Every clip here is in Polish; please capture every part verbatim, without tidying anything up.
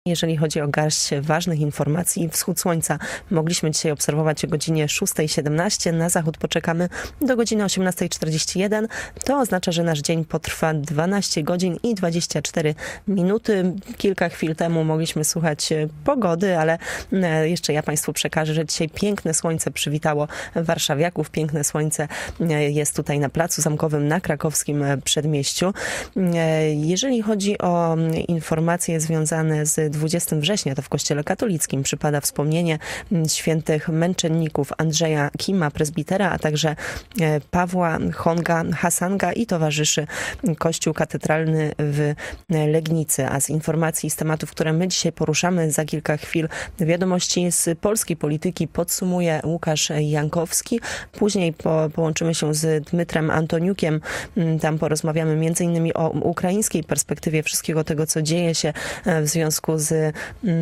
Jeżeli chodzi o garść ważnych informacji, wschód słońca mogliśmy dzisiaj obserwować o godzinie szóstej siedemnaście. Na zachód poczekamy do godziny osiemnastej czterdzieści jeden. To oznacza, że nasz dzień potrwa dwanaście godzin i dwadzieścia cztery minuty. Kilka chwil temu mogliśmy słuchać pogody, ale jeszcze ja Państwu przekażę, że dzisiaj piękne słońce przywitało warszawiaków. Piękne słońce jest tutaj na Placu Zamkowym na krakowskim przedmieściu. Jeżeli chodzi o informacje związane z dwudziestego września, to w Kościele katolickim przypada wspomnienie świętych męczenników Andrzeja Kima, prezbitera, a także Pawła Honga Hasanga i towarzyszy Kościół katedralny w Legnicy. A z informacji, z tematów, które my dzisiaj poruszamy, za kilka chwil wiadomości z polskiej polityki podsumuje Łukasz Jankowski. Później po, połączymy się z Dmytrem Antoniukiem. Tam porozmawiamy między innymi o ukraińskiej perspektywie wszystkiego tego, co dzieje się w związku z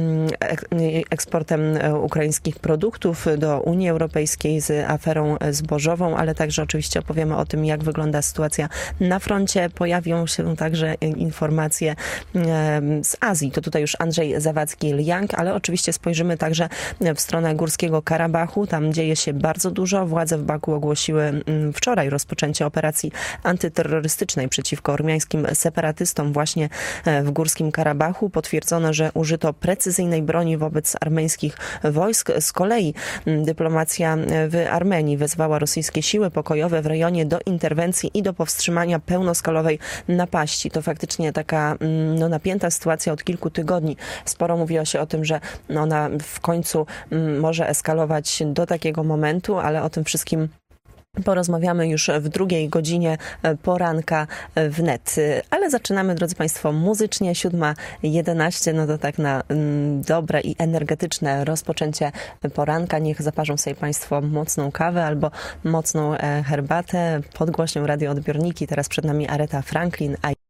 eksportem ukraińskich produktów do Unii Europejskiej, z aferą zbożową, ale także oczywiście opowiemy o tym, jak wygląda sytuacja na froncie. Pojawią się także informacje z Azji. To tutaj już Andrzej Zawadzki-Liang, ale oczywiście spojrzymy także w stronę Górskiego Karabachu. Tam dzieje się bardzo dużo. Władze w Baku ogłosiły wczoraj rozpoczęcie operacji antyterrorystycznej przeciwko ormiańskim separatystom właśnie w Górskim Karabachu. Potwierdzono, że użyto precyzyjnej broni wobec armeńskich wojsk. Z kolei dyplomacja w Armenii wezwała rosyjskie siły pokojowe w rejonie do interwencji i do powstrzymania pełnoskalowej napaści. To faktycznie taka no, napięta sytuacja od kilku tygodni. Sporo mówiło się o tym, że ona w końcu może eskalować do takiego momentu, ale o tym wszystkim porozmawiamy już w drugiej godzinie poranka wnet. Ale zaczynamy, drodzy Państwo, muzycznie. siódma jedenaście, no to tak na mm, dobre i energetyczne rozpoczęcie poranka. Niech zaparzą sobie Państwo mocną kawę albo mocną herbatę. Pod głośnią radioodbiorniki. Teraz przed nami Aretha Franklin. A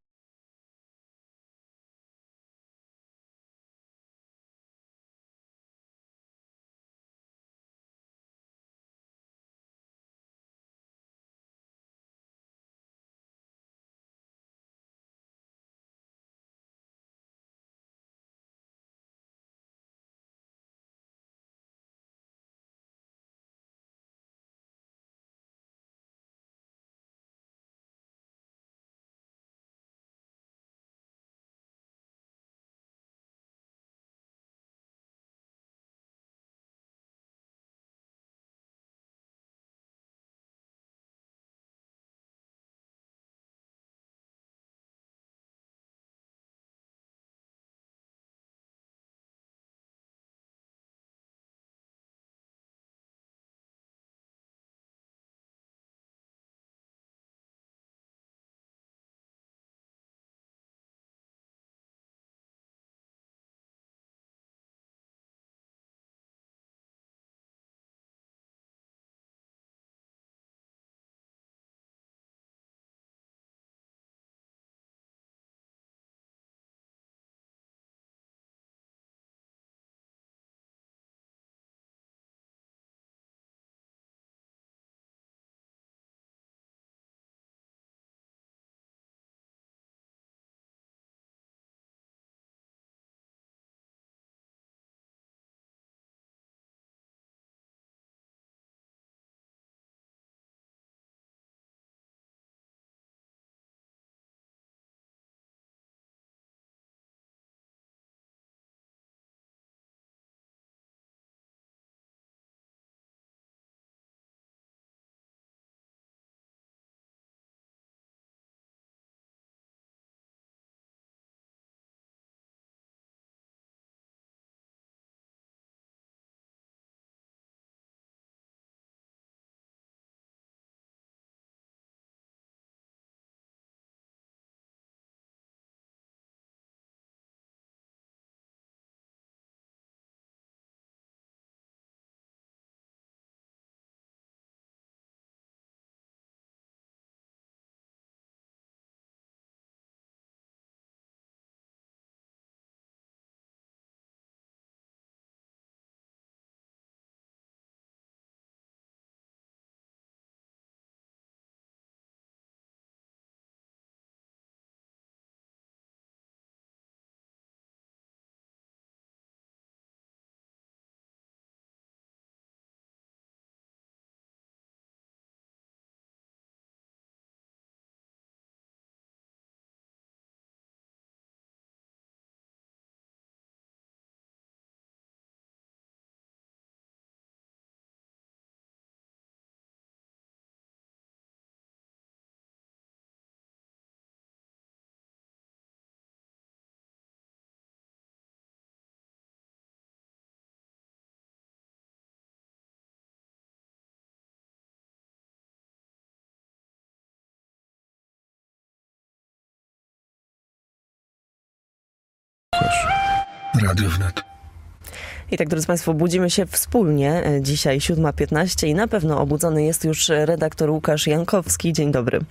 Łukasz. Radio Wnet. I tak, drodzy Państwo, budzimy się wspólnie. Dzisiaj siódma piętnaście i na pewno obudzony jest już redaktor Łukasz Jankowski. Dzień dobry.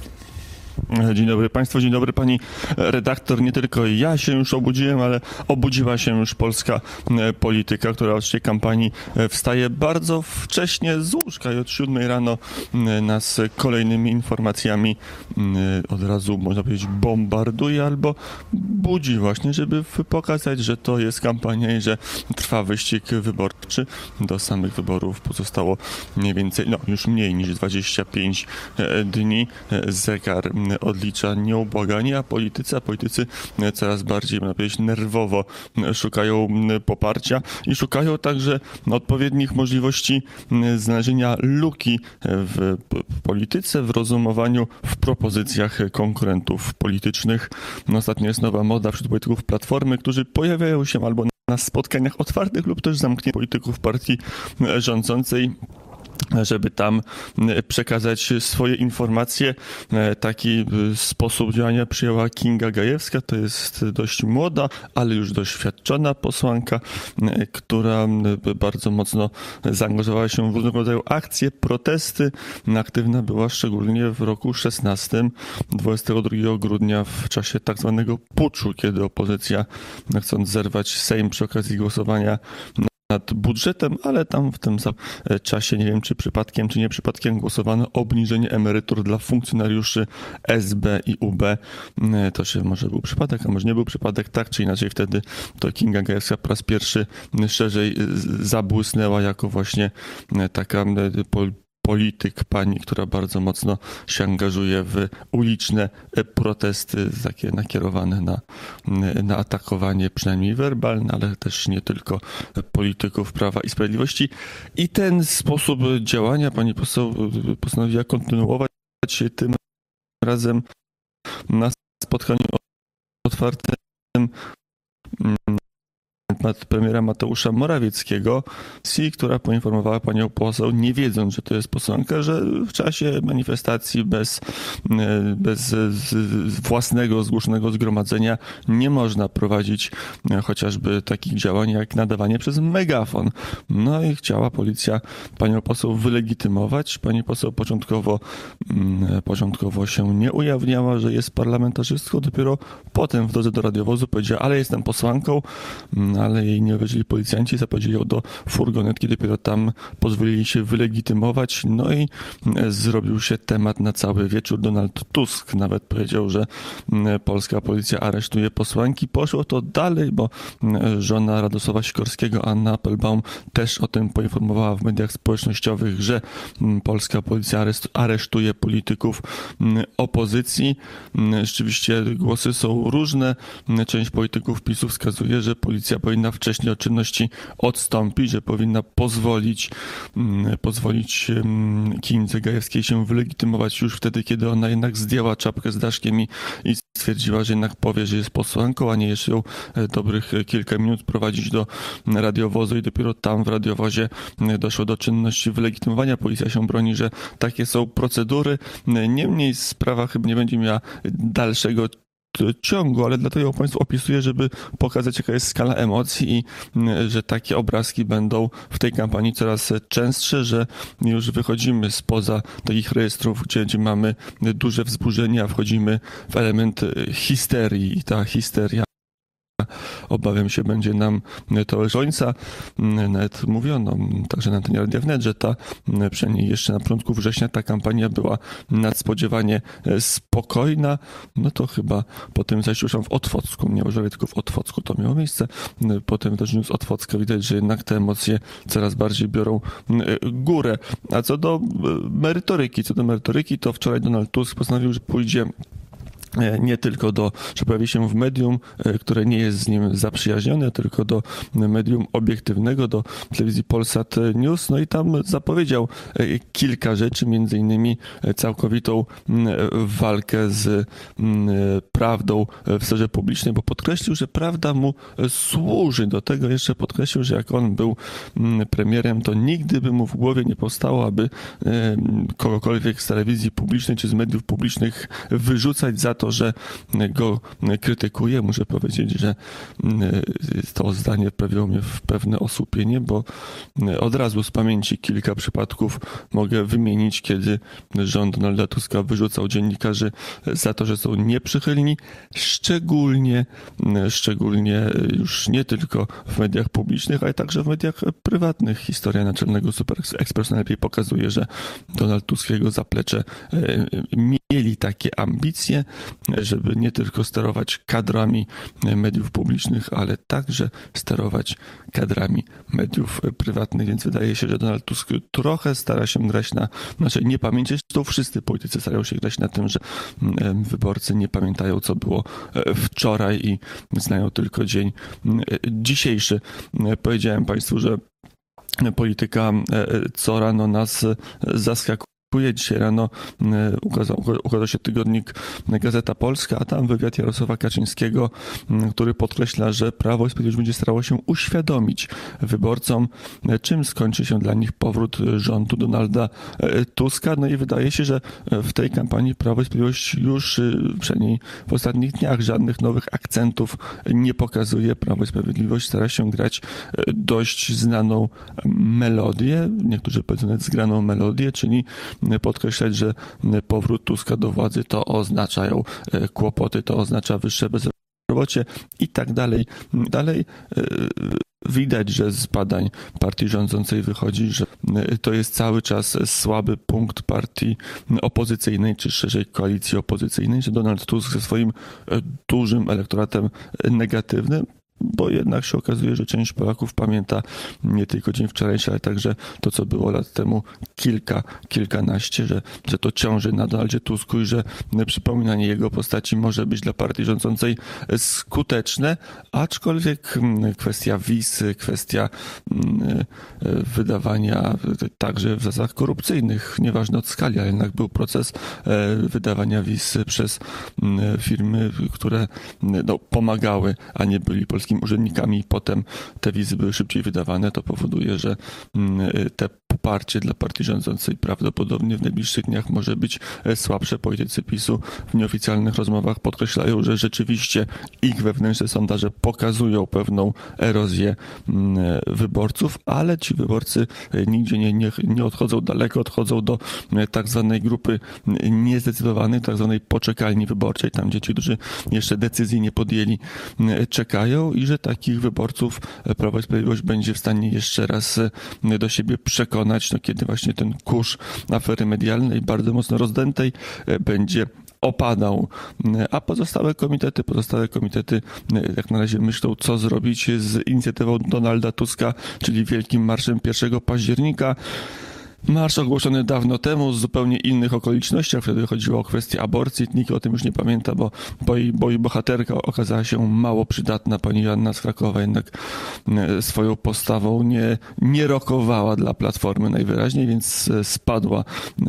Dzień dobry Państwu, dzień dobry Pani redaktor. Nie tylko ja się już obudziłem, ale obudziła się już polska polityka, która od tej kampanii wstaje bardzo wcześnie z łóżka i od siódmej rano nas kolejnymi informacjami od razu, można powiedzieć, bombarduje albo budzi właśnie, żeby pokazać, że to jest kampania i że trwa wyścig wyborczy. Do samych wyborów pozostało mniej więcej, no już mniej niż dwadzieścia pięć dni. Zegar odlicza nieubłaganie, a politycy, a politycy coraz bardziej, można powiedzieć, nerwowo szukają poparcia i szukają także odpowiednich możliwości znalezienia luki w polityce, w rozumowaniu, w propozycjach konkurentów politycznych. Ostatnio jest nowa moda wśród polityków Platformy, którzy pojawiają się albo na spotkaniach otwartych lub też zamkniętych polityków partii rządzącej, żeby tam przekazać swoje informacje. Taki sposób działania przyjęła Kinga Gajewska. To jest dość młoda, ale już doświadczona posłanka, która bardzo mocno zaangażowała się w różnego rodzaju akcje, protesty. Aktywna była szczególnie w roku szesnastym, dwudziestego drugiego grudnia, w czasie tak zwanego puczu, kiedy opozycja, chcąc zerwać Sejm przy okazji głosowania nad budżetem, ale tam w tym czasie, nie wiem czy przypadkiem, czy nie przypadkiem, głosowano o obniżenie emerytur dla funkcjonariuszy S B i U B. To się może był przypadek, a może nie był przypadek, tak czy inaczej wtedy to Kinga Gajewska po raz pierwszy szerzej zabłysnęła jako właśnie taka polityk, pani, która bardzo mocno się angażuje w uliczne protesty, takie nakierowane na, na atakowanie, przynajmniej werbalne, ale też nie tylko polityków Prawa i Sprawiedliwości. I ten sposób działania pani poseł postanowiła kontynuować tym razem na spotkaniu otwartym premiera Mateusza Morawieckiego, która poinformowała panią poseł, nie wiedząc, że to jest posłanka, że w czasie manifestacji bez, bez własnego zgłoszonego zgromadzenia nie można prowadzić chociażby takich działań jak nadawanie przez megafon. No i chciała policja panią poseł wylegitymować. Pani poseł początkowo, początkowo się nie ujawniała, że jest parlamentarzystką. Dopiero potem w drodze do radiowozu powiedziała, ale jestem posłanką, ale jej nie uwierzyli policjanci, zaprowadzili ją do furgonetki, dopiero tam pozwolili się wylegitymować, no i zrobił się temat na cały wieczór. Donald Tusk nawet powiedział, że polska policja aresztuje posłanki. Poszło to dalej, bo żona Radosława Sikorskiego, Anna Appelbaum, też o tym poinformowała w mediach społecznościowych, że polska policja aresztuje polityków opozycji. Rzeczywiście głosy są różne. Część polityków PiSu wskazuje, że policja powinna wcześniej od czynności odstąpić, że powinna pozwolić pozwolić Kindze Gajewskiej się wylegitymować już wtedy, kiedy ona jednak zdjęła czapkę z daszkiem i, i stwierdziła, że jednak powie, że jest posłanką, a nie jeszcze ją dobrych kilka minut prowadzić do radiowozu i dopiero tam w radiowozie doszło do czynności wylegitymowania. Policja się broni, że takie są procedury. Niemniej sprawa chyba nie będzie miała dalszego ciągu, ale dlatego ją Państwu opisuję, żeby pokazać, jaka jest skala emocji i że takie obrazki będą w tej kampanii coraz częstsze, że już wychodzimy spoza takich rejestrów, gdzie, gdzie mamy duże wzburzenia, wchodzimy w element histerii i ta histeria, obawiam się, będzie nam towarzysząca. Nawet mówiono, także na antenie Radia Wnet, że ta, przynajmniej jeszcze na początku września, ta kampania była nadspodziewanie spokojna. No to chyba po tym zaś już w Otwocku, nie może tylko w Otwocku to miało miejsce. Po tym wydarzeniu z Otwocka widać, że jednak te emocje coraz bardziej biorą górę. A co do merytoryki, co do merytoryki, to wczoraj Donald Tusk postanowił, że pójdzie nie tylko do, że pojawi się w medium, które nie jest z nim zaprzyjaźnione, tylko do medium obiektywnego, do telewizji Polsat News. No i tam zapowiedział kilka rzeczy, między innymi całkowitą walkę z prawdą w sferze publicznej, bo podkreślił, że prawda mu służy. Do tego jeszcze podkreślił, że jak on był premierem, to nigdy by mu w głowie nie powstało, aby kogokolwiek z telewizji publicznej czy z mediów publicznych wyrzucać za to, to, że go krytykuje. Muszę powiedzieć, że to zdanie wprawiło mnie w pewne osłupienie, bo od razu z pamięci kilka przypadków mogę wymienić, kiedy rząd Donalda Tuska wyrzucał dziennikarzy za to, że są nieprzychylni, szczególnie, szczególnie już nie tylko w mediach publicznych, ale także w mediach prywatnych. Historia Naczelnego Super Expressu najlepiej pokazuje, że Donald Tusk i jego zaplecze mieli takie ambicje, żeby nie tylko sterować kadrami mediów publicznych, ale także sterować kadrami mediów prywatnych, więc wydaje się, że Donald Tusk trochę stara się grać na naszej niepamięci. To wszyscy politycy starają się grać na tym, że wyborcy nie pamiętają, co było wczoraj i znają tylko dzień dzisiejszy. Powiedziałem Państwu, że polityka co rano nas zaskakuje. Dzisiaj rano ukazał, ukazał się tygodnik Gazeta Polska, a tam wywiad Jarosława Kaczyńskiego, który podkreśla, że Prawo i Sprawiedliwość będzie starało się uświadomić wyborcom, czym skończy się dla nich powrót rządu Donalda Tuska. No i wydaje się, że w tej kampanii Prawo i Sprawiedliwość już przynajmniej w ostatnich dniach żadnych nowych akcentów nie pokazuje. Prawo i Sprawiedliwość stara się grać dość znaną melodię, niektórzy powiedzą nawet zgraną melodię, czyli podkreślać, że powrót Tuska do władzy to oznaczają kłopoty, to oznacza wyższe bezrobocie i tak dalej. Dalej widać, że z badań partii rządzącej wychodzi, że to jest cały czas słaby punkt partii opozycyjnej, czy szerzej koalicji opozycyjnej, że Donald Tusk ze swoim dużym elektoratem negatywnym, bo jednak się okazuje, że część Polaków pamięta nie tylko dzień wczorajszy, ale także to, co było lat temu kilka, kilkanaście, że, że to ciąży na Donaldzie Tusku i że przypominanie jego postaci może być dla partii rządzącej skuteczne, aczkolwiek kwestia wiz, kwestia wydawania także w zasadach korupcyjnych, nieważne od skali, ale jednak był proces wydawania wiz przez firmy, które no, pomagały, a nie byli polskimi urzędnikami i potem te wizy były szybciej wydawane, to powoduje, że te poparcie dla partii rządzącej prawdopodobnie w najbliższych dniach może być słabsze. Politycy PiSu w nieoficjalnych rozmowach podkreślają, że rzeczywiście ich wewnętrzne sondaże pokazują pewną erozję wyborców, ale ci wyborcy nigdzie nie, nie, nie odchodzą daleko, odchodzą do tak zwanej grupy niezdecydowanej, tak zwanej poczekalni wyborczej, tam gdzie ci, którzy jeszcze decyzji nie podjęli, czekają i że takich wyborców Prawo i Sprawiedliwość będzie w stanie jeszcze raz do siebie przekonać, no kiedy właśnie ten kurz afery medialnej bardzo mocno rozdętej będzie opadał, a pozostałe komitety, pozostałe komitety jak na razie myślą, co zrobić z inicjatywą Donalda Tuska, czyli Wielkim Marszem pierwszego października. Marsz ogłoszony dawno temu, z zupełnie innych okolicznościach. Wtedy chodziło o kwestię aborcji. Nikt o tym już nie pamięta, bo, bo, jej, bo jej bohaterka okazała się mało przydatna. Pani Joanna z Krakowa jednak swoją postawą nie, nie rokowała dla Platformy najwyraźniej, więc spadła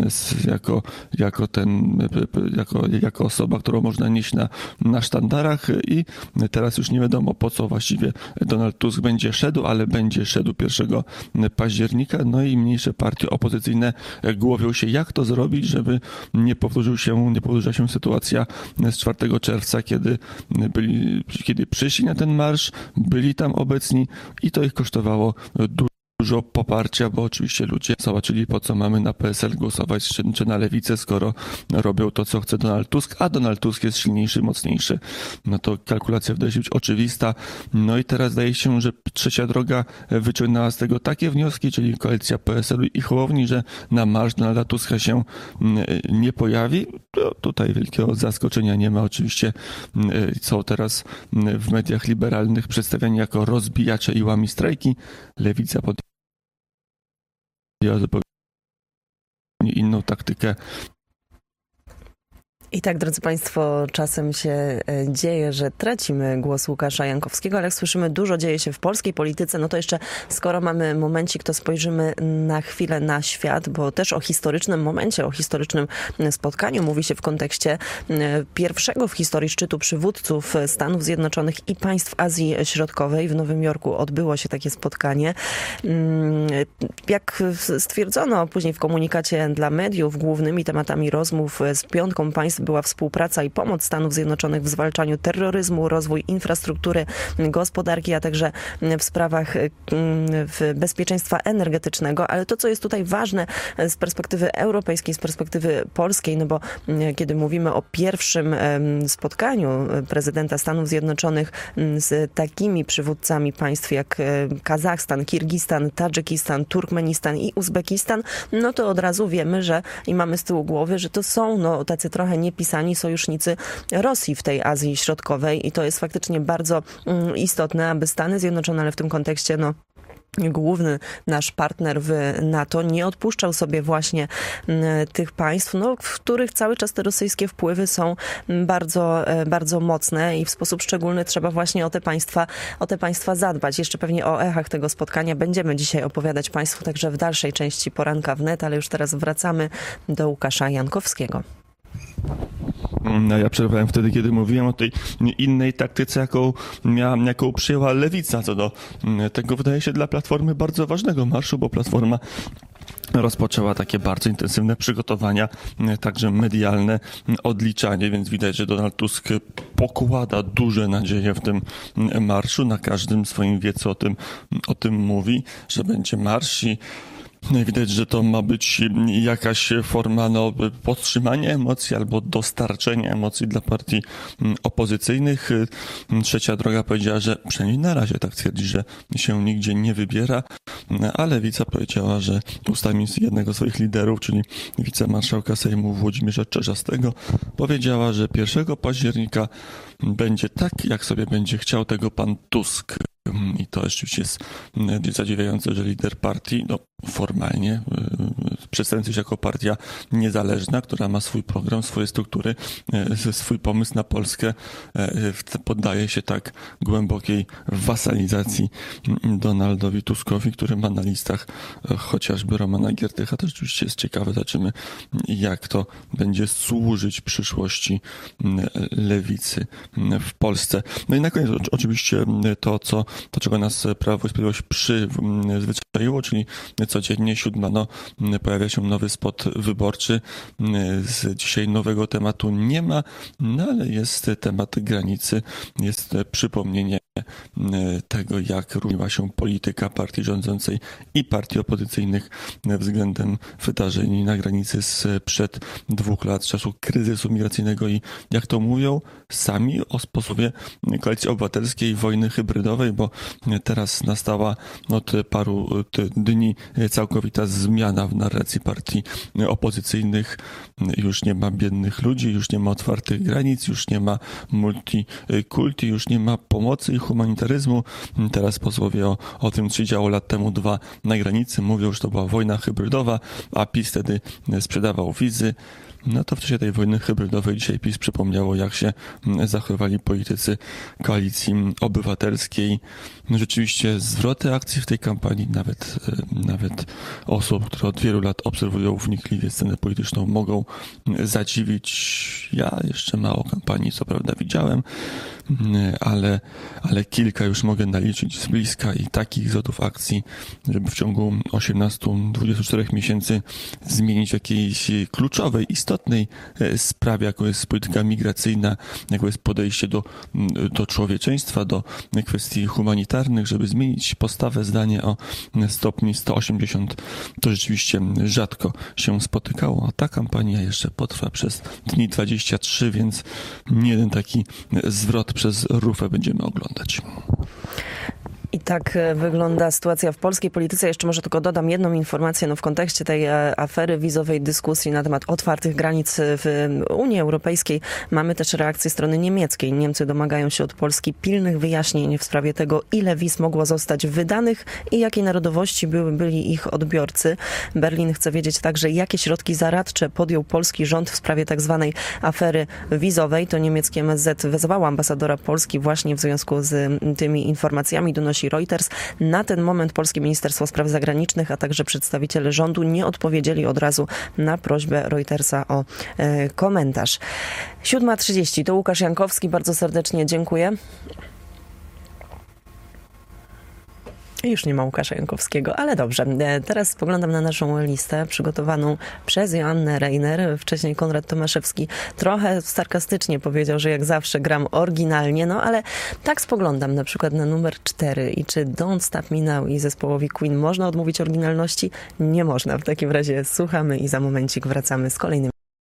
jako, jako, ten, jako, jako osoba, którą można nieść na, na sztandarach i teraz już nie wiadomo, po co właściwie Donald Tusk będzie szedł, ale będzie szedł pierwszego października. No i mniejsze partie opozycyjne głowią się, jak to zrobić, żeby nie powtórzył się, nie powtórzyła się sytuacja z czwartego czerwca, kiedy byli, kiedy przyszli na ten marsz, byli tam obecni i to ich kosztowało dużo. Dużo poparcia, bo oczywiście ludzie zobaczyli, po co mamy na P S L głosować, czy, czy na lewicę, skoro robią to, co chce Donald Tusk, a Donald Tusk jest silniejszy, mocniejszy. No to kalkulacja wydaje się być oczywista. No i teraz zdaje się, że Trzecia Droga wyciągnęła z tego takie wnioski, czyli koalicja P S L-u i Hołowni, że na marsz Donalda Tuska się nie pojawi. To tutaj wielkiego zaskoczenia nie ma. Oczywiście są teraz w mediach liberalnych przedstawiani jako rozbijacze i łami strajki. Lewica pod zupełnie inną taktykę. I tak, drodzy Państwo, czasem się dzieje, że tracimy głos Łukasza Jankowskiego, ale jak słyszymy, dużo dzieje się w polskiej polityce, no to jeszcze skoro mamy momencik, to spojrzymy na chwilę na świat, bo też o historycznym momencie, o historycznym spotkaniu mówi się w kontekście pierwszego w historii szczytu przywódców Stanów Zjednoczonych i państw Azji Środkowej. W Nowym Jorku odbyło się takie spotkanie. Jak stwierdzono później w komunikacie dla mediów, głównymi tematami rozmów z piątką państw była współpraca i pomoc Stanów Zjednoczonych w zwalczaniu terroryzmu, rozwój infrastruktury, gospodarki, a także w sprawach w bezpieczeństwa energetycznego. Ale to, co jest tutaj ważne z perspektywy europejskiej, z perspektywy polskiej, no bo kiedy mówimy o pierwszym spotkaniu prezydenta Stanów Zjednoczonych z takimi przywódcami państw jak Kazachstan, Kirgistan, Tadżykistan, Turkmenistan i Uzbekistan, no to od razu wiemy, że i mamy z tyłu głowy, że to są no, tacy trochę niepisani sojusznicy Rosji w tej Azji Środkowej i to jest faktycznie bardzo mm, istotne, aby Stany Zjednoczone, ale w tym kontekście no główny nasz partner w NATO nie odpuszczał sobie właśnie tych państw, no, w których cały czas te rosyjskie wpływy są bardzo, bardzo mocne i w sposób szczególny trzeba właśnie o te państwa, o te państwa zadbać. Jeszcze pewnie o echach tego spotkania będziemy dzisiaj opowiadać Państwu także w dalszej części Poranka Wnet, ale już teraz wracamy do Łukasza Jankowskiego. No, ja przerwałem wtedy, kiedy mówiłem o tej innej taktyce, jaką, miała, jaką przyjęła Lewica co do tego, wydaje się, dla Platformy bardzo ważnego marszu, bo Platforma rozpoczęła takie bardzo intensywne przygotowania, także medialne, odliczanie, więc widać, że Donald Tusk pokłada duże nadzieje w tym marszu. Na każdym swoim wiecu o tym, o tym mówi, że będzie marsz i widać, że to ma być jakaś forma no, podtrzymania emocji albo dostarczenia emocji dla partii opozycyjnych. Trzecia Droga powiedziała, że przynajmniej na razie tak twierdzi, że się nigdzie nie wybiera, a Lewica powiedziała, że ustami jednego z swoich liderów, czyli wicemarszałka Sejmu Włodzimierza Czarzastego, powiedziała, że pierwszego października będzie tak, jak sobie będzie chciał tego pan Tusk. I to oczywiście jest zadziwiające, że lider partii, no formalnie przedstawiający się jako partia niezależna, która ma swój program, swoje struktury, swój pomysł na Polskę, poddaje się tak głębokiej wasalizacji Donaldowi Tuskowi, który ma na listach chociażby Romana Giertycha. To rzeczywiście jest ciekawe. Zobaczymy, jak to będzie służyć przyszłości lewicy w Polsce. No i na koniec oczywiście to, co to, czego nas Prawo i Sprawiedliwość przyzwyczaiło, czyli codziennie siódma, no, pojawia się nowy spot wyborczy. Z dzisiaj nowego tematu nie ma, no ale jest temat granicy, jest przypomnienie tego, jak różniła się polityka partii rządzącej i partii opozycyjnych względem wydarzeń na granicy sprzed dwóch lat, z czasu kryzysu migracyjnego i jak to mówią sami o sposobie Koalicji Obywatelskiej wojny hybrydowej, bo teraz nastała od paru dni całkowita zmiana w narracji partii opozycyjnych. Już nie ma biednych ludzi, już nie ma otwartych granic, już nie ma multikulti, już nie ma pomocy i humanitaryzmu. Teraz posłowie o, o tym, co się działo lat temu dwa na granicy, mówią, że to była wojna hybrydowa, a PiS wtedy sprzedawał wizy. No to w czasie tej wojny hybrydowej dzisiaj PiS przypomniało, jak się zachowywali politycy Koalicji Obywatelskiej. Rzeczywiście zwroty akcji w tej kampanii, nawet, nawet osób, które od wielu lat obserwują wnikliwie scenę polityczną, mogą zadziwić. Ja jeszcze mało kampanii, co prawda, widziałem, ale, ale kilka już mogę naliczyć z bliska i takich zwrotów akcji, żeby w ciągu osiemnastu do dwudziestu czterech miesięcy zmienić w jakiejś kluczowej, istotnej sprawie, jaką jest polityka migracyjna, jaką jest podejście do, do człowieczeństwa, do kwestii humanitarnych, żeby zmienić postawę, zdanie o stopni sto osiemdziesiąt, to rzeczywiście rzadko się spotykało, a ta kampania jeszcze potrwa przez dni dwadzieścia trzy, więc nie jeden taki zwrot przez rufę będziemy oglądać. I tak wygląda sytuacja w polskiej polityce. Jeszcze może tylko dodam jedną informację no w kontekście tej afery wizowej, dyskusji na temat otwartych granic w Unii Europejskiej. Mamy też reakcję strony niemieckiej. Niemcy domagają się od Polski pilnych wyjaśnień w sprawie tego, ile wiz mogło zostać wydanych i jakiej narodowości były, byli ich odbiorcy. Berlin chce wiedzieć także, jakie środki zaradcze podjął polski rząd w sprawie tak zwanej afery wizowej. To niemieckie M S Z wezwało ambasadora Polski właśnie w związku z tymi informacjami, donosi Reuters. Na ten moment polskie Ministerstwo Spraw Zagranicznych, a także przedstawiciele rządu nie odpowiedzieli od razu na prośbę Reutersa o e, komentarz. siódma trzydzieści, to Łukasz Jankowski. Bardzo serdecznie dziękuję. Już nie ma Łukasza Jankowskiego, ale dobrze. Teraz spoglądam na naszą listę przygotowaną przez Joannę Reiner. Wcześniej Konrad Tomaszewski trochę sarkastycznie powiedział, że jak zawsze gram oryginalnie, no ale tak spoglądam na przykład na numer cztery i czy Don't Stop Me Now i zespołowi Queen można odmówić oryginalności? Nie można. W takim razie słuchamy i za momencik wracamy z kolejnym.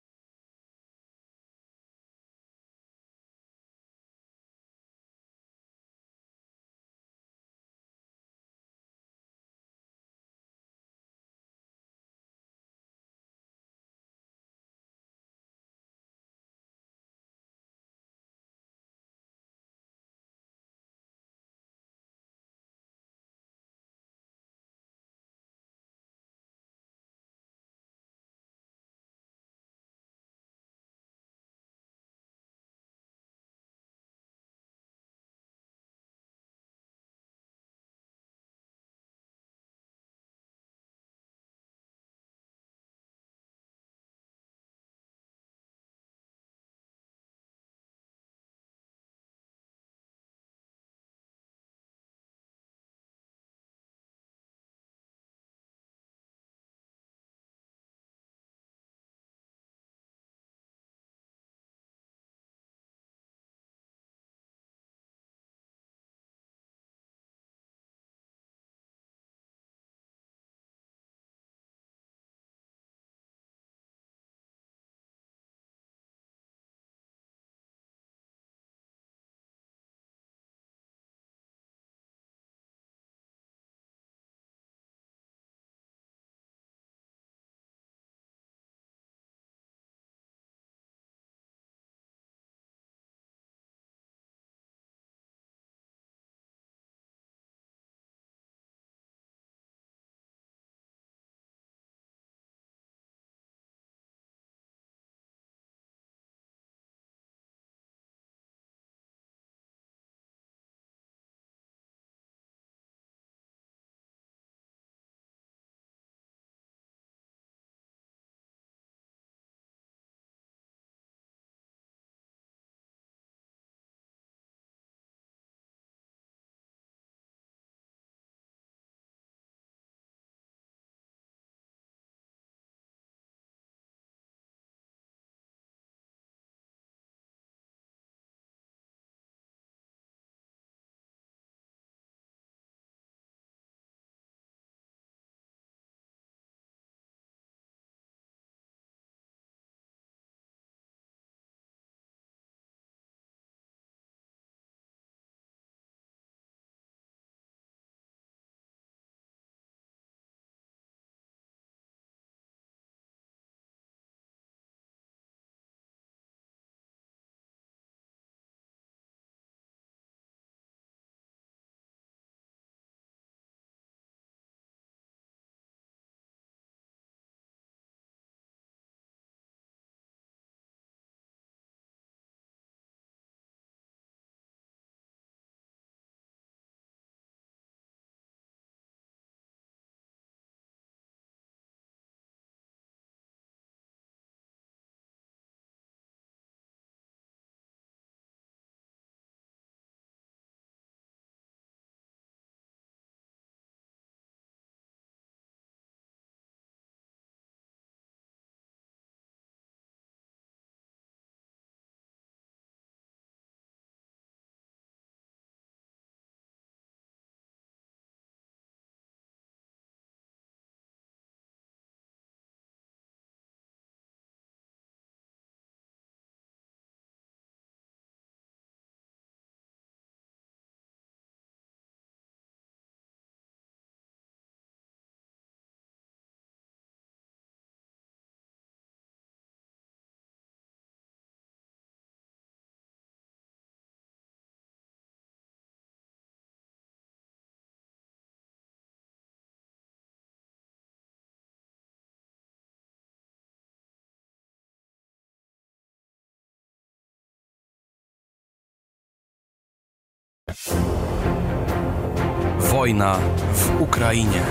Wojna w Ukrainie.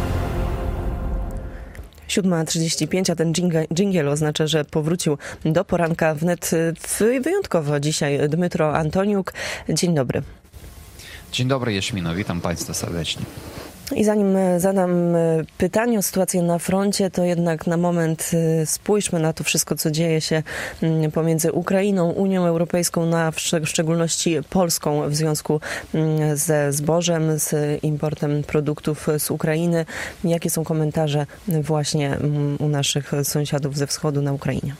siódma trzydzieści pięć, a ten dżingiel oznacza, że powrócił do poranka wnet wyjątkowo dzisiaj Dmytro Antoniuk. Dzień dobry. Dzień dobry, Jaśmino, witam Państwa serdecznie. I zanim zadam pytanie o sytuację na froncie, to jednak na moment spójrzmy na to wszystko, co dzieje się pomiędzy Ukrainą, Unią Europejską, na w szczególności Polską w związku ze zbożem, z importem produktów z Ukrainy. Jakie są komentarze właśnie u naszych sąsiadów ze wschodu na Ukrainie?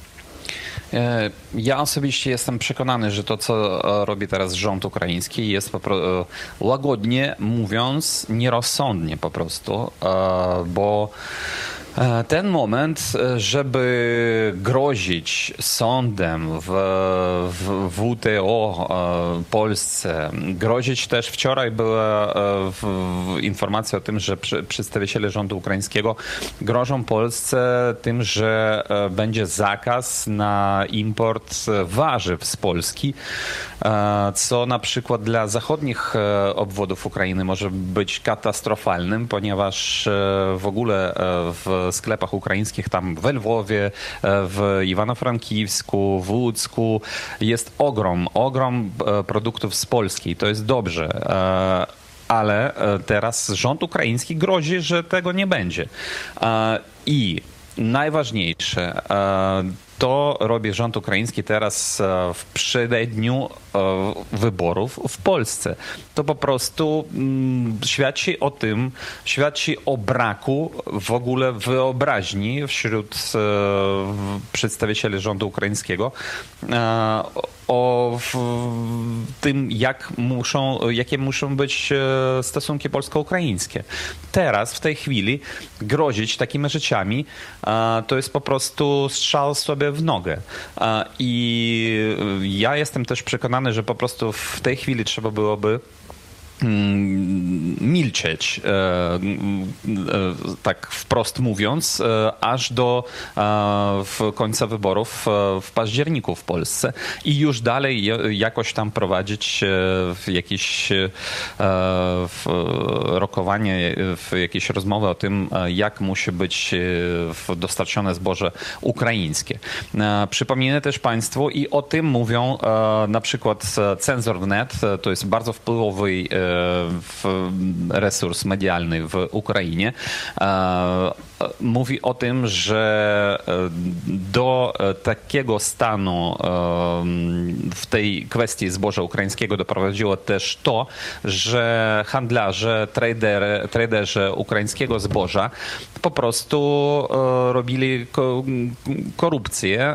Ja osobiście jestem przekonany, że to, co robi teraz rząd ukraiński, jest po prostu, łagodnie mówiąc, nierozsądnie po prostu, bo ten moment, żeby grozić sądem w, w W T O Polsce, grozić też wczoraj była w, w informacja o tym, że przy, przedstawiciele rządu ukraińskiego grożą Polsce tym, że będzie zakaz na import warzyw z Polski, co na przykład dla zachodnich obwodów Ukrainy może być katastrofalnym, ponieważ w ogóle w sklepach ukraińskich, tam w Lwowie, w Iwano-Frankivsku, w Łódzku jest ogrom, ogrom produktów z Polski. To jest dobrze. Ale teraz rząd ukraiński grozi, że tego nie będzie. I najważniejsze, to robi rząd ukraiński teraz w przededniu wyborów w Polsce. To po prostu świadczy o tym, świadczy o braku w ogóle wyobraźni wśród przedstawicieli rządu ukraińskiego o tym, jak muszą, jakie muszą być stosunki polsko-ukraińskie. Teraz, w tej chwili, grozić takimi rzeczami, to jest po prostu strzał sobie w nogę. I ja jestem też przekonany, że po prostu w tej chwili trzeba byłoby milczeć, tak wprost mówiąc, aż do końca wyborów w październiku w Polsce i już dalej jakoś tam prowadzić jakieś rokowanie, jakieś rozmowy o tym, jak musi być dostarczone zboże ukraińskie. Przypomnę też Państwu i o tym mówią na przykład Cenzor kropka net, to jest bardzo wpływowy resurs medialny w Ukrainie, mówi o tym, że do takiego stanu w tej kwestii zboża ukraińskiego doprowadziło też to, że handlarze, tradery, traderzy ukraińskiego zboża po prostu robili korupcję,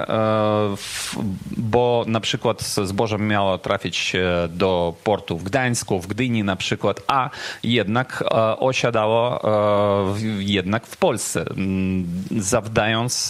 bo na przykład zboże miało trafić do portu w Gdańsku, w Gdyni na przykład, a jednak osiadało jednak w Polsce, zawdając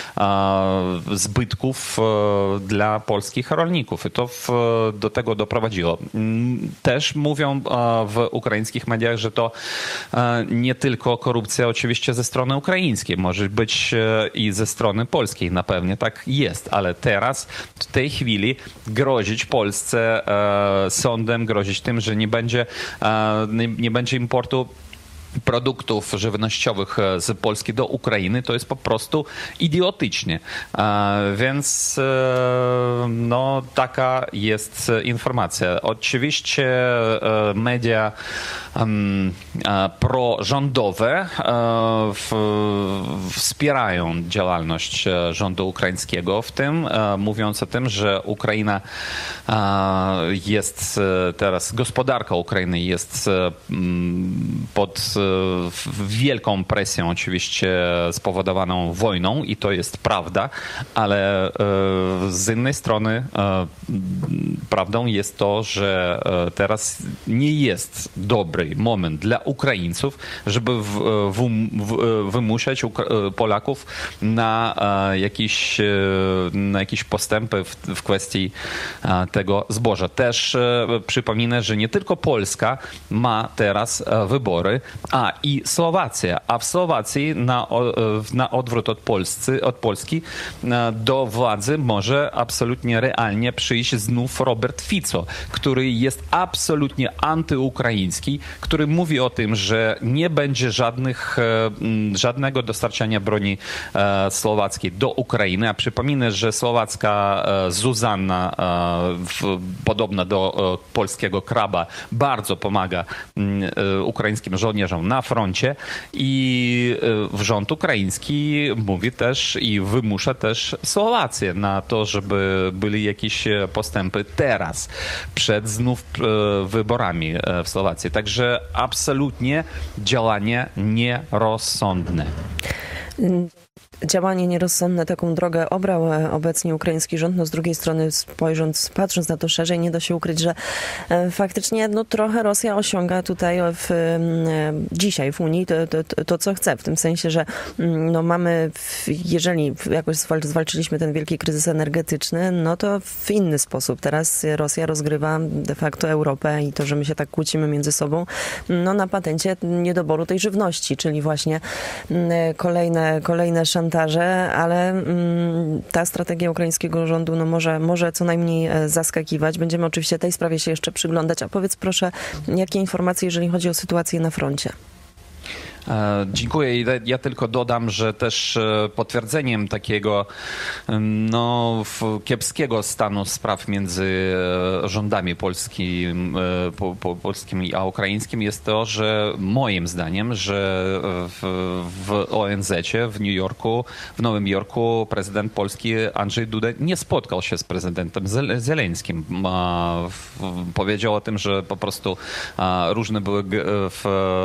zbytków dla polskich rolników. I to w, do tego doprowadziło. Też mówią w ukraińskich mediach, że to nie tylko korupcja oczywiście ze strony ukraińskiej, może być i ze strony polskiej, na pewno tak jest, ale teraz w tej chwili grozić Polsce sądem, grozić tym, że nie będzie, nie, nie będzie importu produktów żywnościowych z Polski do Ukrainy, to jest po prostu idiotycznie. Więc no, taka jest informacja. Oczywiście media prorządowe wspierają działalność rządu ukraińskiego w tym, mówiąc o tym, że Ukraina jest teraz, gospodarka Ukrainy jest pod wielką presją oczywiście spowodowaną wojną i to jest prawda, ale z innej strony prawdą jest to, że teraz nie jest dobry moment dla Ukraińców, żeby w, w, w, wymuszać Polaków na jakieś, na jakieś postępy w, w kwestii tego zboża. Też przypominę, że nie tylko Polska ma teraz wybory, A, i Słowacja. A w Słowacji na, na odwrót od, Polscy, od Polski do władzy może absolutnie realnie przyjść znów Robert Fico, który jest absolutnie antyukraiński, który mówi o tym, że nie będzie żadnych, żadnego dostarczania broni słowackiej do Ukrainy. A przypominę, że słowacka Zuzanna, podobna do polskiego Kraba, bardzo pomaga ukraińskim żołnierzom na froncie i rząd ukraiński mówi też i wymusza też Słowację na to, żeby byli jakieś postępy teraz, przed znów wyborami w Słowacji. Także absolutnie działanie nierozsądne. Działanie nierozsądne, taką drogę obrał obecnie ukraiński rząd. No z drugiej strony, spojrząc, patrząc na to szerzej, nie da się ukryć, że faktycznie no, trochę Rosja osiąga tutaj w, dzisiaj w Unii to, to, to, co chce. W tym sensie, że no, mamy, jeżeli jakoś zwalczyliśmy ten wielki kryzys energetyczny, no to w inny sposób. Teraz Rosja rozgrywa de facto Europę i to, że my się tak kłócimy między sobą, no na patencie niedoboru tej żywności, czyli właśnie kolejne, kolejne szantaże, ale mm, ta strategia ukraińskiego rządu no może, może co najmniej zaskakiwać. Będziemy oczywiście tej sprawie się jeszcze przyglądać. A powiedz proszę, jakie informacje, jeżeli chodzi o sytuację na froncie? Dziękuję. Ja tylko dodam, że też potwierdzeniem takiego no, kiepskiego stanu spraw między rządami polskim, po, po, polskim a ukraińskim jest to, że moim zdaniem, że w, w O N Z-cie w New Yorku, w Nowym Jorku prezydent Polski Andrzej Duda nie spotkał się z prezydentem Zeleńskim. Powiedział o tym, że po prostu różne były w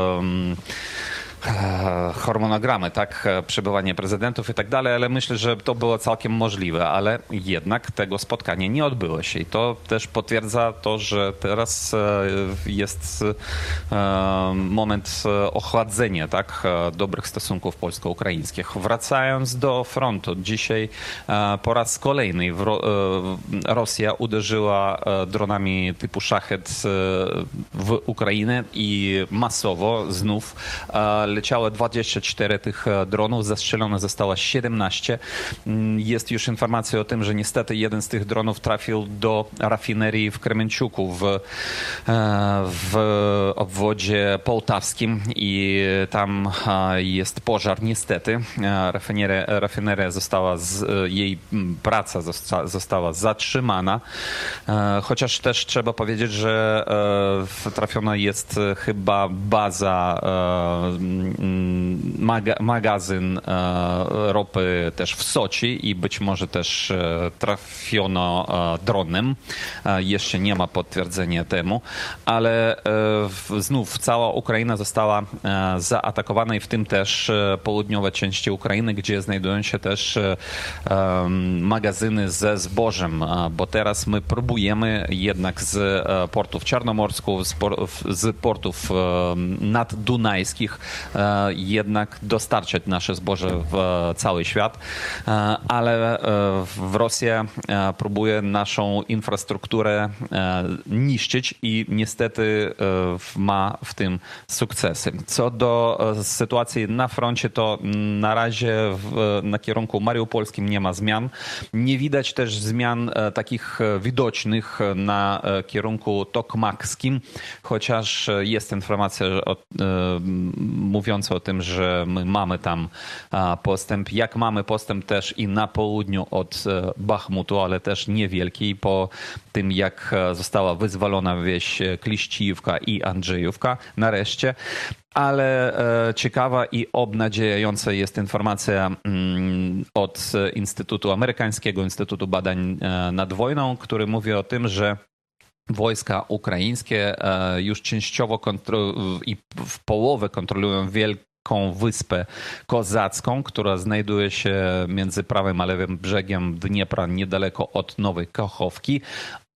harmonogramy, tak, przebywanie prezydentów i tak dalej, ale myślę, że to było całkiem możliwe, ale jednak tego spotkania nie odbyło się i to też potwierdza to, że teraz jest moment ochladzenia, tak, dobrych stosunków polsko-ukraińskich. Wracając do frontu, dzisiaj po raz kolejny Rosja uderzyła dronami typu Szachet w Ukrainę i masowo znów leciało dwadzieścia cztery tych dronów, zastrzelone zostało siedemnaście. Jest już informacja o tym, że niestety jeden z tych dronów trafił do rafinerii w Kremenciuku w, w obwodzie połtawskim i tam jest pożar niestety. Rafineria, rafineria została, z, jej praca zosta, została zatrzymana, chociaż też trzeba powiedzieć, że trafiona jest chyba baza Maga, magazyn e, ropy też w Soczi i być może też e, trafiono e, dronem. E, jeszcze nie ma potwierdzenia temu, ale e, w, znów cała Ukraina została e, zaatakowana i w tym też e, południowe części Ukrainy, gdzie znajdują się też e, e, magazyny ze zbożem, e, bo teraz my próbujemy jednak z e, portów czarnomorsków, z, por, z portów e, naddunajskich jednak dostarczać nasze zboże w cały świat, ale w Rosja próbuje naszą infrastrukturę niszczyć i niestety ma w tym sukcesy. Co do sytuacji na froncie, to na razie w, na kierunku mariupolskim nie ma zmian. Nie widać też zmian takich widocznych na kierunku tokmakskim, chociaż jest informacja o, mówiąca o tym, że my mamy tam postęp. Jak mamy postęp też i na południu od Bachmutu, ale też niewielki po tym, jak została wyzwolona wieś Kliścijówka i Andrzejówka nareszcie. Ale e, ciekawa i obnadziejająca jest informacja mm, od Instytutu Amerykańskiego Instytutu Badań e, nad Wojną, który mówi o tym, że wojska ukraińskie e, już częściowo kontro- i w połowę kontrolują wielką wyspę kozacką, która znajduje się między prawym a lewym brzegiem Dniepra, niedaleko od Nowej Kachowki.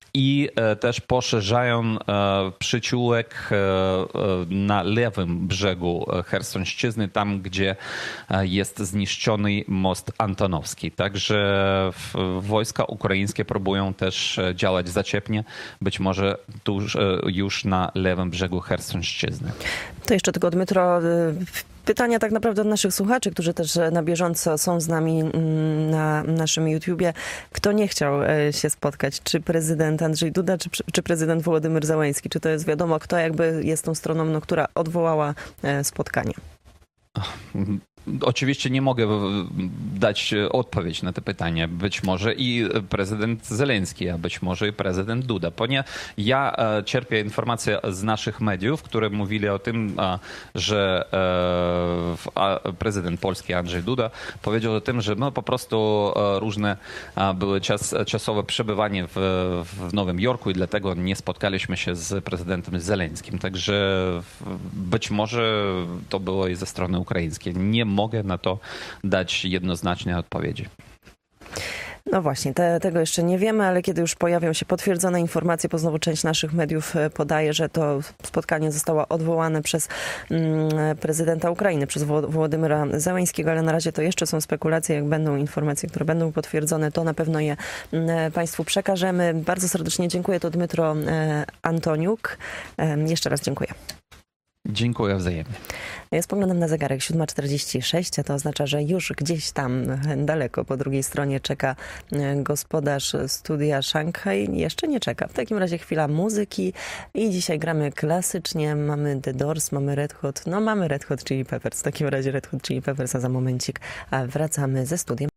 i też poszerzają przyciółek na lewym brzegu Chersońszczyzny, tam gdzie jest zniszczony most Antonowski. Także wojska ukraińskie próbują też działać zaciepnie, być może tuż, już na lewym brzegu Chersońszczyzny. To jeszcze tylko, Dmytro, pytania tak naprawdę od naszych słuchaczy, którzy też na bieżąco są z nami na naszym YouTubie. Kto nie chciał się spotkać? Czy prezydent Andrzej Duda, czy, czy prezydent Wołodymyr Zełenski? Czy to jest wiadomo, kto jakby jest tą stroną, no, która odwołała spotkanie? Oczywiście nie mogę dać odpowiedź na to pytanie. Być może i prezydent Zelenski, a być może i prezydent Duda. Ponieważ ja czerpię informacje z naszych mediów, które mówili o tym, że prezydent Polski Andrzej Duda powiedział o tym, że no po prostu różne były czas, czasowe przebywanie w, w Nowym Jorku i dlatego nie spotkaliśmy się z prezydentem Zelenskim. Także być może to było i ze strony ukraińskiej. Nie mogę na to dać jednoznacznej odpowiedzi. No właśnie, te, tego jeszcze nie wiemy, ale kiedy już pojawią się potwierdzone informacje, bo znowu część naszych mediów podaje, że to spotkanie zostało odwołane przez mm, prezydenta Ukrainy, przez Wołodymyra Zełenskiego, ale na razie to jeszcze są spekulacje. Jak będą informacje, które będą potwierdzone, to na pewno je mm, Państwu przekażemy. Bardzo serdecznie dziękuję. To Dmytro e, Antoniuk. E, jeszcze raz dziękuję. Dziękuję wzajemnie. Ja spoglądam na zegarek siódma czterdzieści sześć, a to oznacza, że już gdzieś tam daleko po drugiej stronie czeka gospodarz studia Szanghaj. Jeszcze nie czeka. W takim razie chwila muzyki i dzisiaj gramy klasycznie. Mamy The Doors, mamy Red Hot, no mamy Red Hot Chili Peppers. W takim razie Red Hot Chili Peppers, a za momencik wracamy ze studiem.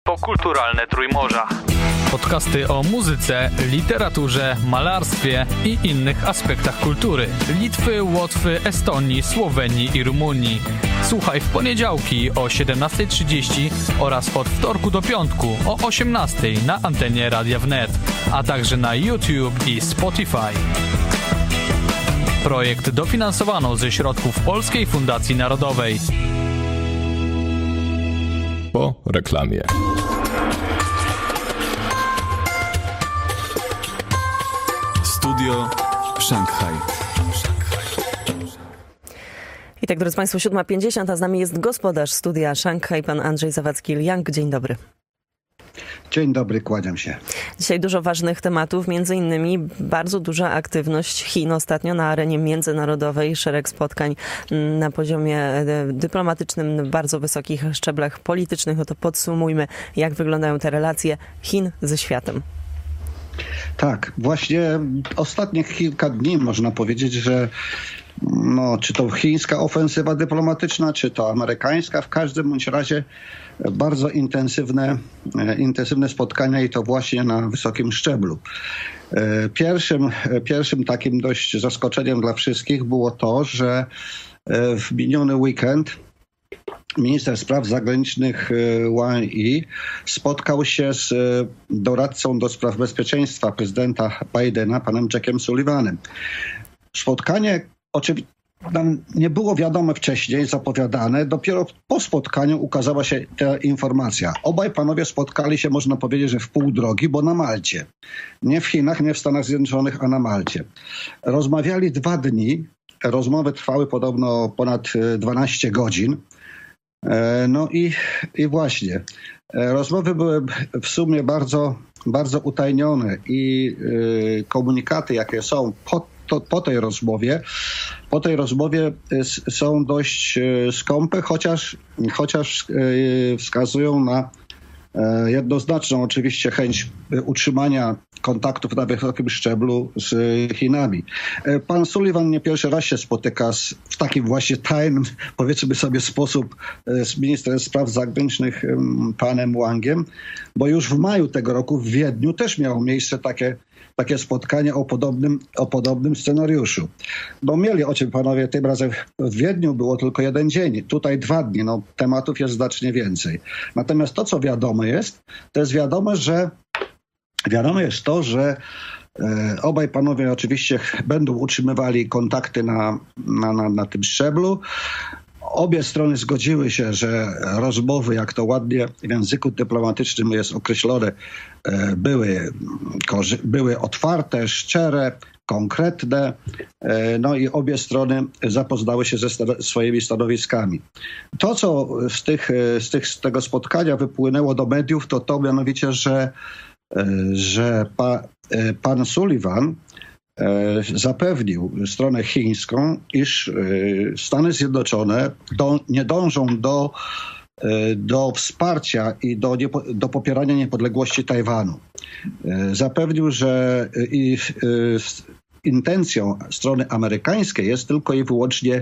po kulturalne Trójmorza. Podcasty o muzyce, literaturze, malarstwie i innych aspektach kultury Litwy, Łotwy, Estonii, Słowenii i Rumunii. Słuchaj w poniedziałki o siedemnasta trzydzieści oraz od wtorku do piątku o osiemnasta na antenie Radia Wnet, a także na YouTube i Spotify. Projekt dofinansowano ze środków Polskiej Fundacji Narodowej. Po reklamie. Studio Szanghaj. I tak, drodzy Państwo, siódma pięćdziesiąt, a z nami jest gospodarz studia Szanghaj, pan Andrzej Zawadzki-Liang. Dzień dobry. Dzień dobry, kłaniam się. Dzisiaj dużo ważnych tematów, między innymi bardzo duża aktywność Chin ostatnio na arenie międzynarodowej, szereg spotkań na poziomie dyplomatycznym, na bardzo wysokich szczeblach politycznych. No to podsumujmy, jak wyglądają te relacje Chin ze światem. Tak, właśnie ostatnich kilka dni można powiedzieć, że no, czy to chińska ofensywa dyplomatyczna, czy to amerykańska, w każdym bądź razie bardzo intensywne, intensywne spotkania i to właśnie na wysokim szczeblu. Pierwszym, pierwszym takim dość zaskoczeniem dla wszystkich było to, że w miniony weekend minister spraw zagranicznych Wang Yi spotkał się z doradcą do spraw bezpieczeństwa prezydenta Bidena, panem Jackiem Sullivanem. Spotkanie oczywiście nam nie było wiadome wcześniej, zapowiadane. Dopiero po spotkaniu ukazała się ta informacja. Obaj panowie spotkali się, można powiedzieć, że w pół drogi, bo na Malcie. Nie w Chinach, nie w Stanach Zjednoczonych, a na Malcie. Rozmawiali dwa dni. Rozmowy trwały podobno ponad dwanaście godzin. No i, i właśnie. Rozmowy były w sumie bardzo, bardzo utajnione i komunikaty, jakie są po, to, po tej rozmowie, po tej rozmowie są dość skąpe, chociaż, chociaż wskazują na jednoznaczną oczywiście chęć utrzymania kontaktów na wysokim szczeblu z Chinami. Pan Sullivan nie pierwszy raz się spotyka z, w takim właśnie tajnym, powiedzmy sobie, sposób z ministrem spraw zagranicznych panem Wangiem, bo już w maju tego roku w Wiedniu też miało miejsce takie takie spotkanie o podobnym, o podobnym scenariuszu. No mieli o czym panowie, tym razem w Wiedniu było tylko jeden dzień, tutaj dwa dni, no tematów jest znacznie więcej. Natomiast to, co wiadomo jest, to jest wiadome, że wiadomo jest to, że e, obaj panowie oczywiście będą utrzymywali kontakty na, na, na, na tym szczeblu. Obie strony zgodziły się, że rozmowy, jak to ładnie w języku dyplomatycznym jest określone, były, były otwarte, szczere, konkretne, no i obie strony zapoznały się ze sta- swoimi stanowiskami. To, co z, tych, z, tych, z tego spotkania wypłynęło do mediów, to to mianowicie, że, że pa, pan Sullivan zapewnił stronę chińską, iż Stany Zjednoczone do, nie dążą do, do wsparcia i do, do popierania niepodległości Tajwanu. Zapewnił, że i, intencją strony amerykańskiej jest tylko i wyłącznie,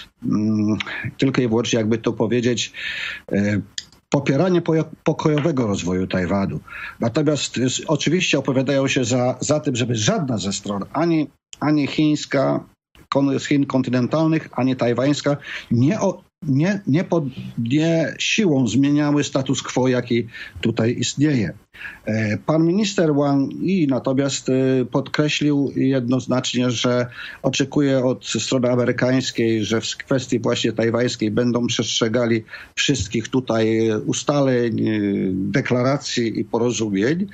tylko i wyłącznie, jakby to powiedzieć, popieranie pokojowego rozwoju Tajwanu. Natomiast oczywiście opowiadają się za, za tym, żeby żadna ze stron, ani, ani chińska, z Chin kontynentalnych, ani tajwańska, nie, o, nie, nie, pod, nie siłą zmieniały status quo, jaki tutaj istnieje. Pan minister Wang Yi natomiast podkreślił jednoznacznie, że oczekuje od strony amerykańskiej, że w kwestii właśnie tajwańskiej będą przestrzegali wszystkich tutaj ustaleń, deklaracji i porozumień.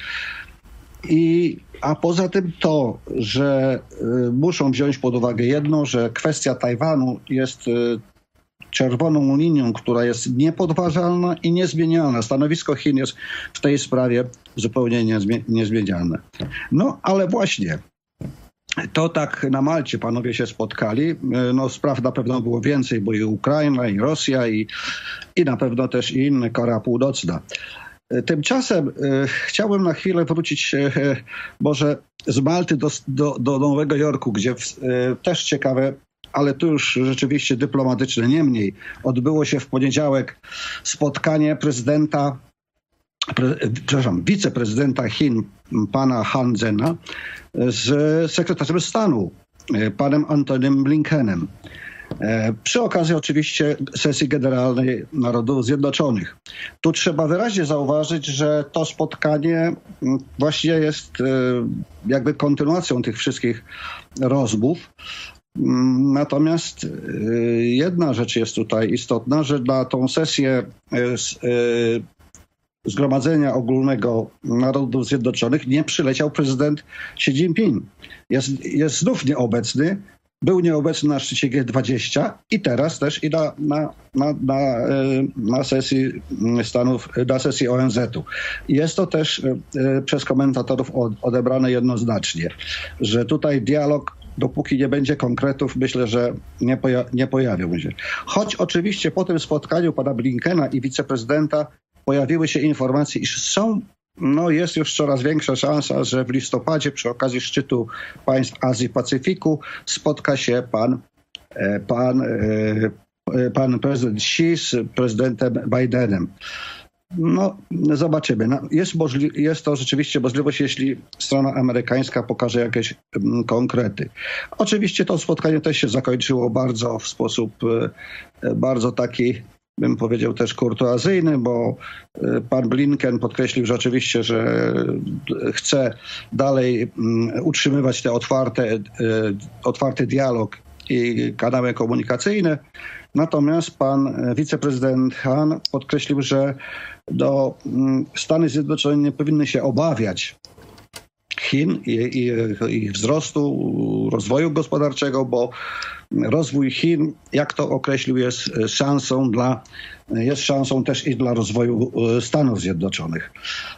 I, a poza tym to, że y, muszą wziąć pod uwagę jedno, że kwestia Tajwanu jest y, czerwoną linią, która jest niepodważalna i niezmienialna. Stanowisko Chin jest w tej sprawie zupełnie niezmi- niezmienialne. No, ale właśnie to tak na Malcie panowie się spotkali. No, spraw na pewno było więcej, bo i Ukraina, i Rosja, i, i na pewno też i inne, Korea Północna. Tymczasem e, chciałbym na chwilę wrócić e, może z Malty do, do, do Nowego Jorku, gdzie w, e, też ciekawe, ale tu już rzeczywiście dyplomatyczne. Niemniej odbyło się w poniedziałek spotkanie prezydenta pre, przepraszam, wiceprezydenta Chin, pana Han Zena, z sekretarzem stanu, panem Antonym Blinkenem. Przy okazji oczywiście sesji generalnej Narodów Zjednoczonych. Tu trzeba wyraźnie zauważyć, że to spotkanie właśnie jest jakby kontynuacją tych wszystkich rozmów. Natomiast jedna rzecz jest tutaj istotna, że na tą sesję Zgromadzenia Ogólnego Narodów Zjednoczonych nie przyleciał prezydent Xi Jinping. Jest, jest znów nieobecny. Był nieobecny na szczycie G dwadzieścia i teraz też i na, na, na, na, na sesji Stanów, na sesji O N Z u. Jest to też przez komentatorów odebrane jednoznacznie, że tutaj dialog, dopóki nie będzie konkretów, myślę, że nie, poja- nie pojawią się. Choć oczywiście po tym spotkaniu pana Blinkena i wiceprezydenta pojawiły się informacje, iż są No jest już coraz większa szansa, że w listopadzie przy okazji szczytu państw Azji i Pacyfiku spotka się pan, pan, pan prezydent Xi z prezydentem Bidenem. No, zobaczymy. Jest, możli- jest to rzeczywiście możliwość, jeśli strona amerykańska pokaże jakieś um, konkrety. Oczywiście to spotkanie też się zakończyło bardzo w sposób e, bardzo taki, bym powiedział, też kurtuazyjny, bo pan Blinken podkreślił rzeczywiście, że chce dalej utrzymywać te otwarte, otwarty dialog i kanały komunikacyjne. Natomiast pan wiceprezydent Han podkreślił, że do Stany Zjednoczone nie powinny się obawiać Chin i, i, i wzrostu, rozwoju gospodarczego, bo rozwój Chin, jak to określił, jest szansą dla, jest szansą też i dla rozwoju Stanów Zjednoczonych.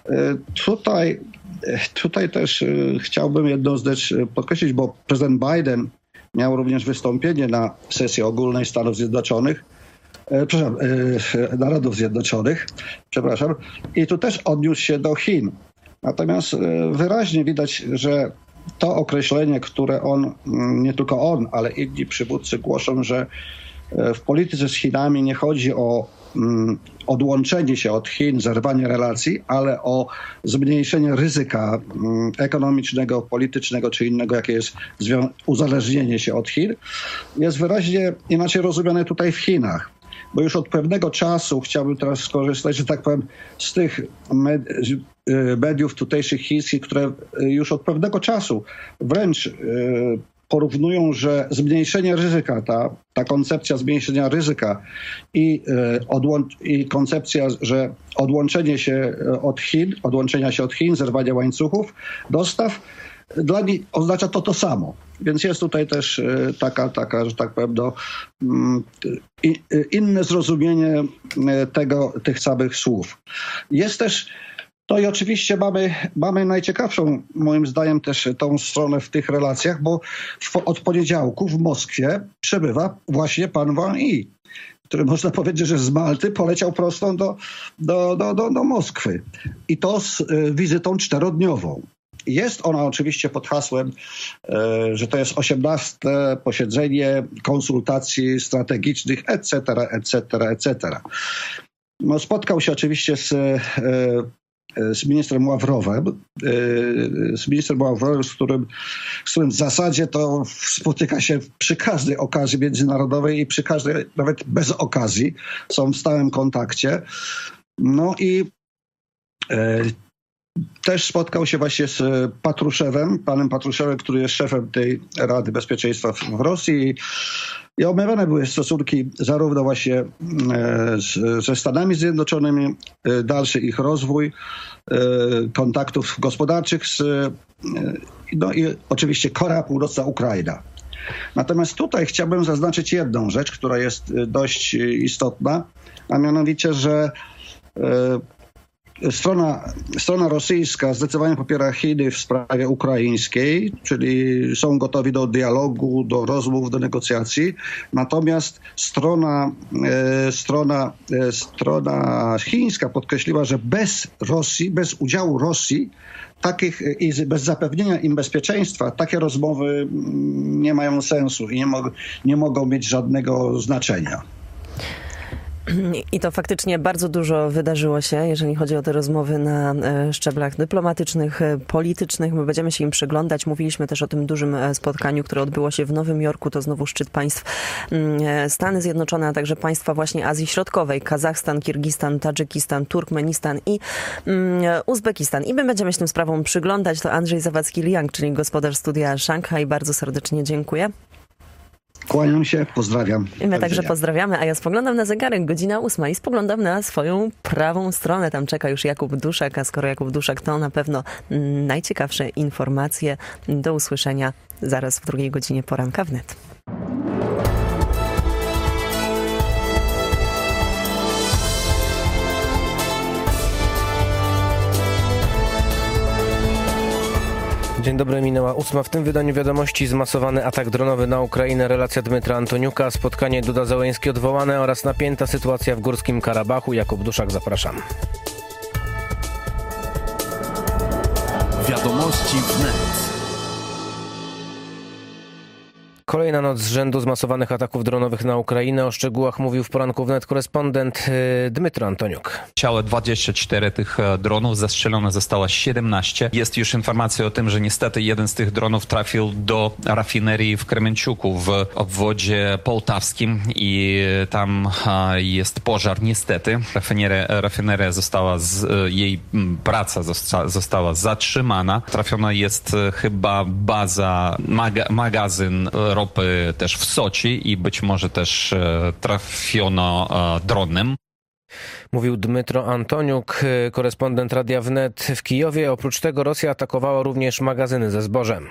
Tutaj, tutaj też chciałbym jedną rzecz podkreślić, bo prezydent Biden miał również wystąpienie na sesji ogólnej Stanów Zjednoczonych, przepraszam, Narodów Zjednoczonych, przepraszam, i tu też odniósł się do Chin. Natomiast wyraźnie widać, że to określenie, które on, nie tylko on, ale inni przywódcy głoszą, że w polityce z Chinami nie chodzi o odłączenie się od Chin, zerwanie relacji, ale o zmniejszenie ryzyka ekonomicznego, politycznego czy innego, jakie jest uzależnienie się od Chin, jest wyraźnie inaczej rozumiane tutaj w Chinach. Bo już od pewnego czasu, chciałbym teraz skorzystać, że tak powiem, z tych med- mediów tutejszych chińskich, które już od pewnego czasu wręcz porównują, że zmniejszenie ryzyka, ta, ta koncepcja zmniejszenia ryzyka i, odłą- i koncepcja, że odłączenie się od Chin, odłączenia się od Chin, zerwania łańcuchów dostaw, dla nich oznacza to to samo. Więc jest tutaj też taka, taka że tak powiem, do, inne zrozumienie tego, tych samych słów. Jest też, no i oczywiście mamy, mamy najciekawszą, moim zdaniem, też tą stronę w tych relacjach, bo w, od poniedziałku w Moskwie przebywa właśnie pan Wang Yi, który można powiedzieć, że z Malty poleciał prosto do, do, do, do, do Moskwy. I to z wizytą czterodniową. Jest ona oczywiście pod hasłem, że to jest osiemnaste posiedzenie konsultacji strategicznych, et cetera, et cetera, et cetera. No, spotkał się oczywiście z, z ministrem Ławrowem, z ministrem Ławrowem, z którym, z którym w zasadzie to spotyka się przy każdej okazji międzynarodowej i przy każdej, nawet bez okazji, są w stałym kontakcie. No i też spotkał się właśnie z Patruszewem, panem Patruszewem, który jest szefem tej Rady Bezpieczeństwa w Rosji. I omawiane były stosunki zarówno właśnie z, ze Stanami Zjednoczonymi, dalszy ich rozwój, kontaktów gospodarczych, z, no i oczywiście Korea Północna, Ukraina. Natomiast tutaj chciałbym zaznaczyć jedną rzecz, która jest dość istotna, a mianowicie, że Strona, strona rosyjska zdecydowanie popiera Chiny w sprawie ukraińskiej, czyli są gotowi do dialogu, do rozmów, do negocjacji. Natomiast strona, e, strona, e, strona chińska podkreśliła, że bez Rosji, bez udziału Rosji, takich i bez zapewnienia im bezpieczeństwa, takie rozmowy nie mają sensu i nie, mo- nie mogą mieć żadnego znaczenia. I to faktycznie bardzo dużo wydarzyło się, jeżeli chodzi o te rozmowy na szczeblach dyplomatycznych, politycznych. My będziemy się im przyglądać. Mówiliśmy też o tym dużym spotkaniu, które odbyło się w Nowym Jorku. To znowu szczyt państw Stany Zjednoczone, a także państwa właśnie Azji Środkowej. Kazachstan, Kirgistan, Tadżykistan, Turkmenistan i Uzbekistan. I my będziemy się tym sprawom przyglądać. To Andrzej Zawadzki-Liang, czyli gospodarz studia Szanghaj. Bardzo serdecznie dziękuję. Kłaniam się, pozdrawiam. I my także pozdrawiamy, a ja spoglądam na zegarek, godzina ósma i spoglądam na swoją prawą stronę. Tam czeka już Jakub Duszek, a skoro Jakub Duszek, to na pewno najciekawsze informacje. Do usłyszenia zaraz w drugiej godzinie poranka wnet. Dzień dobry, minęła ósma. W tym wydaniu wiadomości: zmasowany atak dronowy na Ukrainę, relacja Dmytra Antoniuka, spotkanie Duda-Zełenski odwołane oraz napięta sytuacja w Górskim Karabachu. Jakub Duszak, zapraszam. Wiadomości wnet. Kolejna noc z rzędu zmasowanych ataków dronowych na Ukrainę. O szczegółach mówił w poranku wnet korespondent Dmytro Antoniuk. Ciało dwadzieścia cztery tych dronów, zastrzelone zostało siedemnaście. Jest już informacja o tym, że niestety jeden z tych dronów trafił do rafinerii w Kremenciuku w obwodzie połtawskim i tam jest pożar niestety. Rafineria, rafineria została, z, jej praca zosta, została zatrzymana. Trafiona jest chyba baza, maga, magazyn ropy też w Soczi i być może też trafiono dronem. Mówił Dmytro Antoniuk, korespondent Radia Wnet w Kijowie. Oprócz tego Rosja atakowała również magazyny ze zbożem.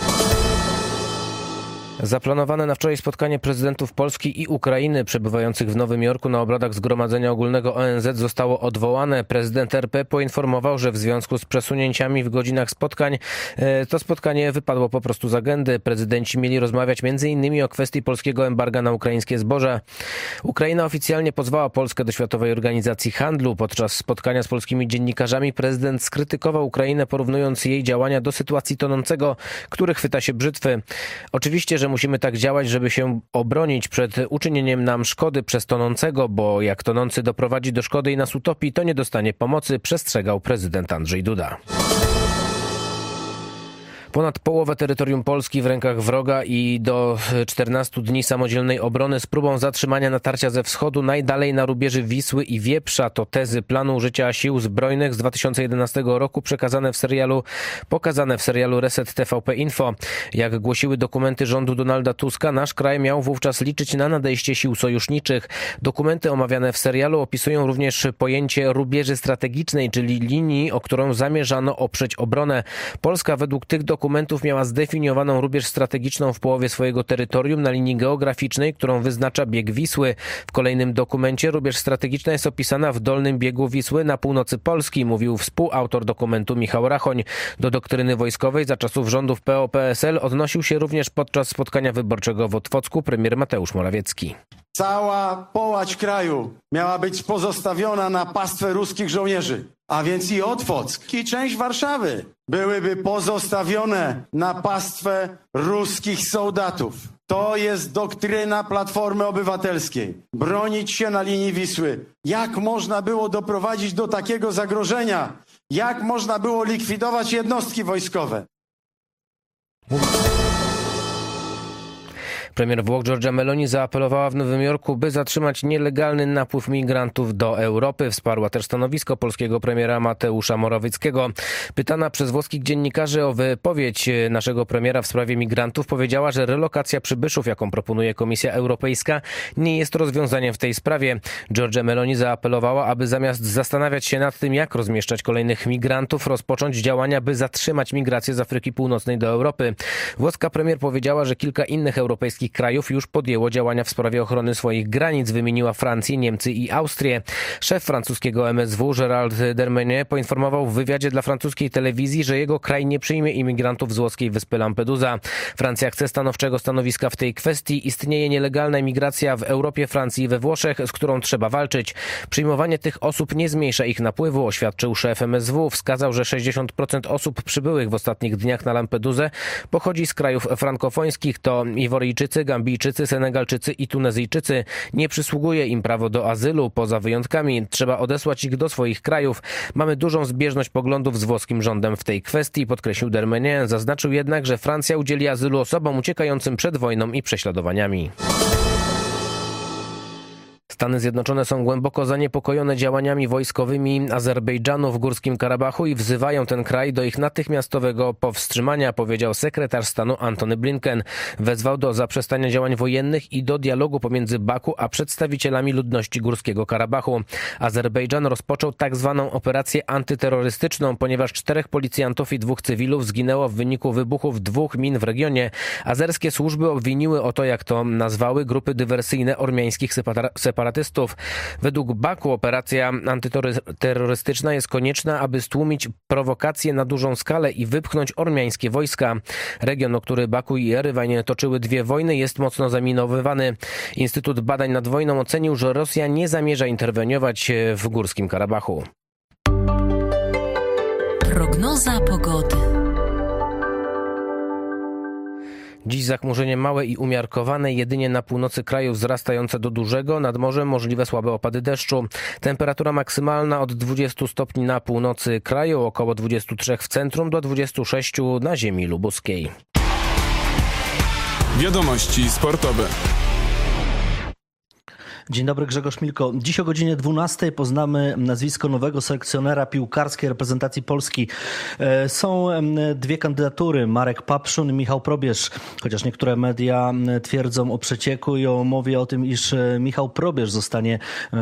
Zaplanowane na wczoraj spotkanie prezydentów Polski i Ukrainy przebywających w Nowym Jorku na obradach Zgromadzenia Ogólnego O N Z zostało odwołane. Prezydent R P poinformował, że w związku z przesunięciami w godzinach spotkań to spotkanie wypadło po prostu z agendy. Prezydenci mieli rozmawiać między innymi o kwestii polskiego embarga na ukraińskie zboże. Ukraina oficjalnie pozwała Polskę do Światowej Organizacji Handlu. Podczas spotkania z polskimi dziennikarzami prezydent skrytykował Ukrainę, porównując jej działania do sytuacji tonącego, który chwyta się brzytwy. Oczywiście, że musimy tak działać, żeby się obronić przed uczynieniem nam szkody przez tonącego, bo jak tonący doprowadzi do szkody i nas utopi, to nie dostanie pomocy, przestrzegał prezydent Andrzej Duda. Ponad połowę terytorium Polski w rękach wroga i do czternastu dni samodzielnej obrony z próbą zatrzymania natarcia ze wschodu najdalej na rubieży Wisły i Wieprza. To tezy planu użycia sił zbrojnych z dwa tysiące jedenastego roku przekazane w serialu, pokazane w serialu Reset T V P Info. Jak głosiły dokumenty rządu Donalda Tuska, nasz kraj miał wówczas liczyć na nadejście sił sojuszniczych. Dokumenty omawiane w serialu opisują również pojęcie rubieży strategicznej, czyli linii, o którą zamierzano oprzeć obronę. Polska według tych dokumentów dokumentów miała zdefiniowaną rubież strategiczną w połowie swojego terytorium na linii geograficznej, którą wyznacza bieg Wisły. W kolejnym dokumencie rubież strategiczna jest opisana w dolnym biegu Wisły na północy Polski, mówił współautor dokumentu Michał Rachoń. Do doktryny wojskowej za czasów rządów P O P S L odnosił się również podczas spotkania wyborczego w Otwocku premier Mateusz Morawiecki. Cała połać kraju miała być pozostawiona na pastwę ruskich żołnierzy, a więc i Otwock, i część Warszawy byłyby pozostawione na pastwę ruskich soldatów. To jest doktryna Platformy Obywatelskiej. Bronić się na linii Wisły. Jak można było doprowadzić do takiego zagrożenia? Jak można było likwidować jednostki wojskowe? Premier Włoch Giorgia Meloni zaapelowała w Nowym Jorku, by zatrzymać nielegalny napływ migrantów do Europy. Wsparła też stanowisko polskiego premiera Mateusza Morawieckiego. Pytana przez włoskich dziennikarzy o wypowiedź naszego premiera w sprawie migrantów, powiedziała, że relokacja przybyszów, jaką proponuje Komisja Europejska, nie jest rozwiązaniem w tej sprawie. Giorgia Meloni zaapelowała, aby zamiast zastanawiać się nad tym, jak rozmieszczać kolejnych migrantów, rozpocząć działania, by zatrzymać migrację z Afryki Północnej do Europy. Włoska premier powiedziała, że kilka innych europejskich krajów już podjęło działania w sprawie ochrony swoich granic. Wymieniła Francję, Niemcy i Austrię. Szef francuskiego M S W Gérald Darmanin poinformował w wywiadzie dla francuskiej telewizji, że jego kraj nie przyjmie imigrantów z włoskiej wyspy Lampedusa. Francja chce stanowczego stanowiska w tej kwestii. Istnieje nielegalna imigracja w Europie, Francji i we Włoszech, z którą trzeba walczyć. Przyjmowanie tych osób nie zmniejsza ich napływu, oświadczył szef M S W. Wskazał, że sześćdziesiąt procent osób przybyłych w ostatnich dniach na Lampedusę pochodzi z krajów frankofońskich. To Ivory Irańczycy, Gambijczycy, Senegalczycy i Tunezyjczycy. Nie przysługuje im prawo do azylu. Poza wyjątkami trzeba odesłać ich do swoich krajów. Mamy dużą zbieżność poglądów z włoskim rządem w tej kwestii, podkreślił Darmanin. Zaznaczył jednak, że Francja udzieli azylu osobom uciekającym przed wojną i prześladowaniami. Stany Zjednoczone są głęboko zaniepokojone działaniami wojskowymi Azerbejdżanu w Górskim Karabachu i wzywają ten kraj do ich natychmiastowego powstrzymania, powiedział sekretarz stanu Antony Blinken. Wezwał do zaprzestania działań wojennych i do dialogu pomiędzy Baku a przedstawicielami ludności Górskiego Karabachu. Azerbejdżan rozpoczął tak zwaną operację antyterrorystyczną, ponieważ czterech policjantów i dwóch cywilów zginęło w wyniku wybuchów dwóch min w regionie. Azerskie służby obwiniły o to, jak to nazwały, grupy dywersyjne ormiańskich separatystów. Według Baku operacja antyterrorystyczna jest konieczna, aby stłumić prowokacje na dużą skalę i wypchnąć ormiańskie wojska. Region, o który Baku i Erywan toczyły dwie wojny, jest mocno zaminowywany. Instytut Badań nad Wojną ocenił, że Rosja nie zamierza interweniować w Górskim Karabachu. Prognoza pogody. Dziś zachmurzenie małe i umiarkowane, jedynie na północy kraju wzrastające do dużego, nad morzem możliwe słabe opady deszczu. Temperatura maksymalna od dwudziestu stopni na północy kraju, około dwudziestu trzech w centrum do dwudziestu sześciu na ziemi lubuskiej. Wiadomości sportowe. Dzień dobry, Grzegorz Milko. Dziś o godzinie dwunastej poznamy nazwisko nowego selekcjonera piłkarskiej reprezentacji Polski. Są dwie kandydatury, Marek Papszun i Michał Probierz, chociaż niektóre media twierdzą o przecieku i o mowie o tym, iż Michał Probierz zostanie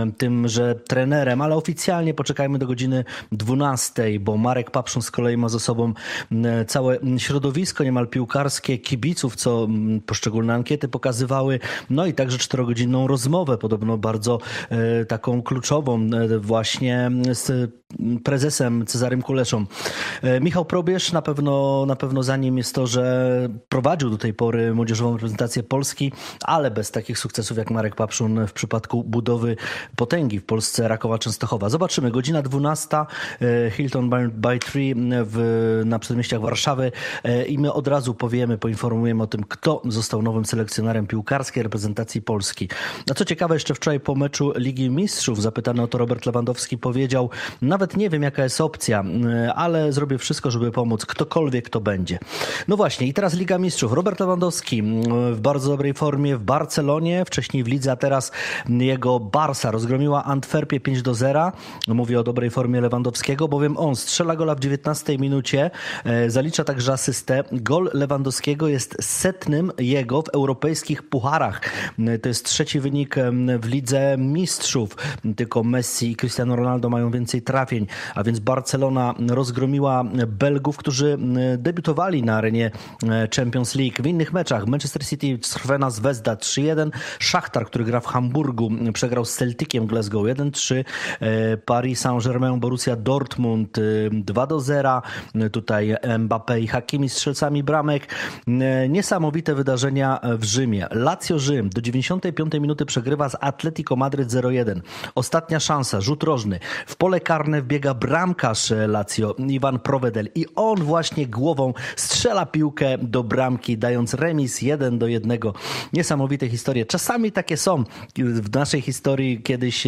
tymże trenerem, ale oficjalnie poczekajmy do godziny dwunastej, bo Marek Papszun z kolei ma za sobą całe środowisko niemal piłkarskie kibiców, co poszczególne ankiety pokazywały, no i także czterogodzinną rozmowę, podobno bardzo e, taką kluczową e, właśnie z prezesem Cezarym Kuleszą. E, Michał Probierz, na pewno, na pewno za nim jest to, że prowadził do tej pory młodzieżową reprezentację Polski, ale bez takich sukcesów jak Marek Papszun w przypadku budowy potęgi w Polsce Rakowa Częstochowa. Zobaczymy, godzina dwunasta, e, Hilton by, by Tree w, na przedmieściach Warszawy e, i my od razu powiemy, poinformujemy o tym, kto został nowym selekcjonerem piłkarskiej reprezentacji Polski. A co ciekawe, jeszcze wczoraj po meczu Ligi Mistrzów zapytany o to Robert Lewandowski powiedział: nawet nie wiem, jaka jest opcja, ale zrobię wszystko, żeby pomóc, ktokolwiek to będzie. No właśnie, i teraz Liga Mistrzów. Robert Lewandowski w bardzo dobrej formie w Barcelonie, wcześniej w lidze, a teraz jego Barsa rozgromiła Antwerpię pięć do zera. Mówię o dobrej formie Lewandowskiego, bowiem on strzela gola w dziewiętnastej minucie, zalicza także asystę. Gol Lewandowskiego jest setnym jego w europejskich pucharach. To jest trzeci wynik w Lidze Mistrzów. Tylko Messi i Cristiano Ronaldo mają więcej trafień, a więc Barcelona rozgromiła Belgów, którzy debiutowali na arenie Champions League. W innych meczach Manchester City Crvena Zvezda trzy jeden, Szachtar, który gra w Hamburgu, przegrał z Celticiem Glasgow jeden trzy, Paris Saint-Germain Borussia Dortmund dwa do zera. Tutaj Mbappé i Hakimi strzelcami bramek. Niesamowite wydarzenia w Rzymie. Lazio Rzym do dziewięćdziesiątej piątej minuty przegrywa z Atletico Madryt zero jeden. Ostatnia szansa, rzut rożny. W pole karne wbiega bramkarz Lazio, Iwan Provedel, i on właśnie głową strzela piłkę do bramki, dając remis jeden do jednego. Niesamowite historie. Czasami takie są. W naszej historii kiedyś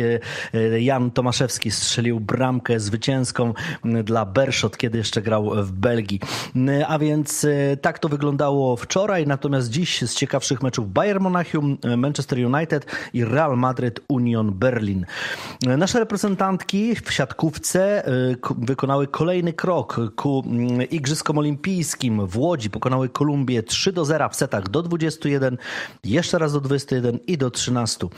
Jan Tomaszewski strzelił bramkę zwycięską dla Berszot, kiedy jeszcze grał w Belgii. A więc tak to wyglądało wczoraj, natomiast dziś z ciekawszych meczów Bayern Monachium, Manchester United i Real Madrid Union Berlin. Nasze reprezentantki w siatkówce wykonały kolejny krok ku Igrzyskom Olimpijskim w Łodzi. Pokonały Kolumbię trzy do zera w setach do dwudziestu jeden, jeszcze raz do dwudziestu jeden i do trzynastu.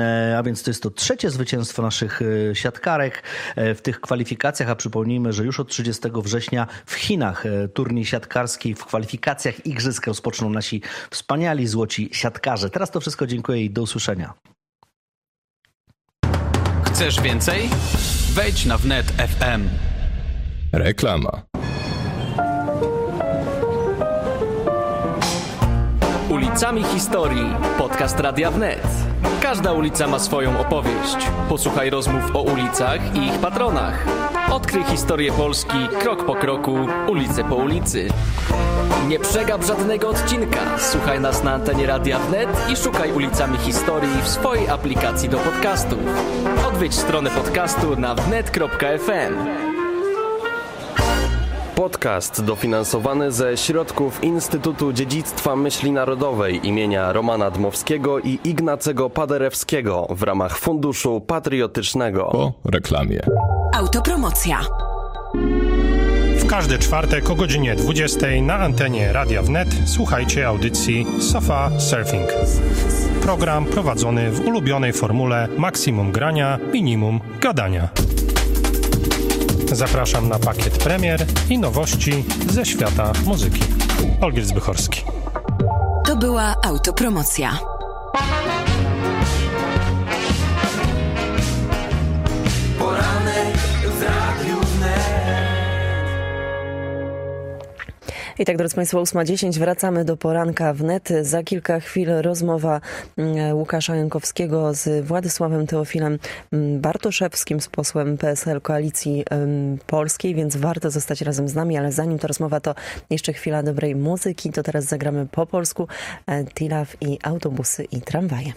A więc to jest to trzecie zwycięstwo naszych siatkarek w tych kwalifikacjach, a przypomnijmy, że już od trzydziestego września w Chinach turniej siatkarski w kwalifikacjach Igrzysk rozpoczną nasi wspaniali złoci siatkarze. Teraz to wszystko, dziękuję i do usłyszenia. Chcesz więcej? Wejdź na wnet kropka ef em. Reklama. Ulicami Historii. Podcast Radia Wnet. Każda ulica ma swoją opowieść. Posłuchaj rozmów o ulicach i ich patronach. Odkryj historię Polski krok po kroku, ulicę po ulicy. Nie przegap żadnego odcinka. Słuchaj nas na antenie Radia Wnet i szukaj ulicami historii w swojej aplikacji do podcastów. Odwiedź stronę podcastu na wnet kropka f m. Podcast dofinansowany ze środków Instytutu Dziedzictwa Myśli Narodowej imienia Romana Dmowskiego i Ignacego Paderewskiego w ramach Funduszu Patriotycznego. Po reklamie. Autopromocja. W każdy czwartek o godzinie dwudziestej na antenie Radia Wnet słuchajcie audycji Sofa Surfing. Program prowadzony w ulubionej formule maksimum grania, minimum gadania. Zapraszam na pakiet premier i nowości ze świata muzyki. Olgierd Zbychorski. To była autopromocja. Poranek w Radiu I tak, drodzy Państwo, ósma dziesięć, wracamy do poranka wnet. Za kilka chwil rozmowa Łukasza Jankowskiego z Władysławem Teofilem Bartoszewskim, z posłem P S L Koalicji Polskiej, więc warto zostać razem z nami, ale zanim to rozmowa, to jeszcze chwila dobrej muzyki. To teraz zagramy po polsku Tilaf i autobusy i tramwaje.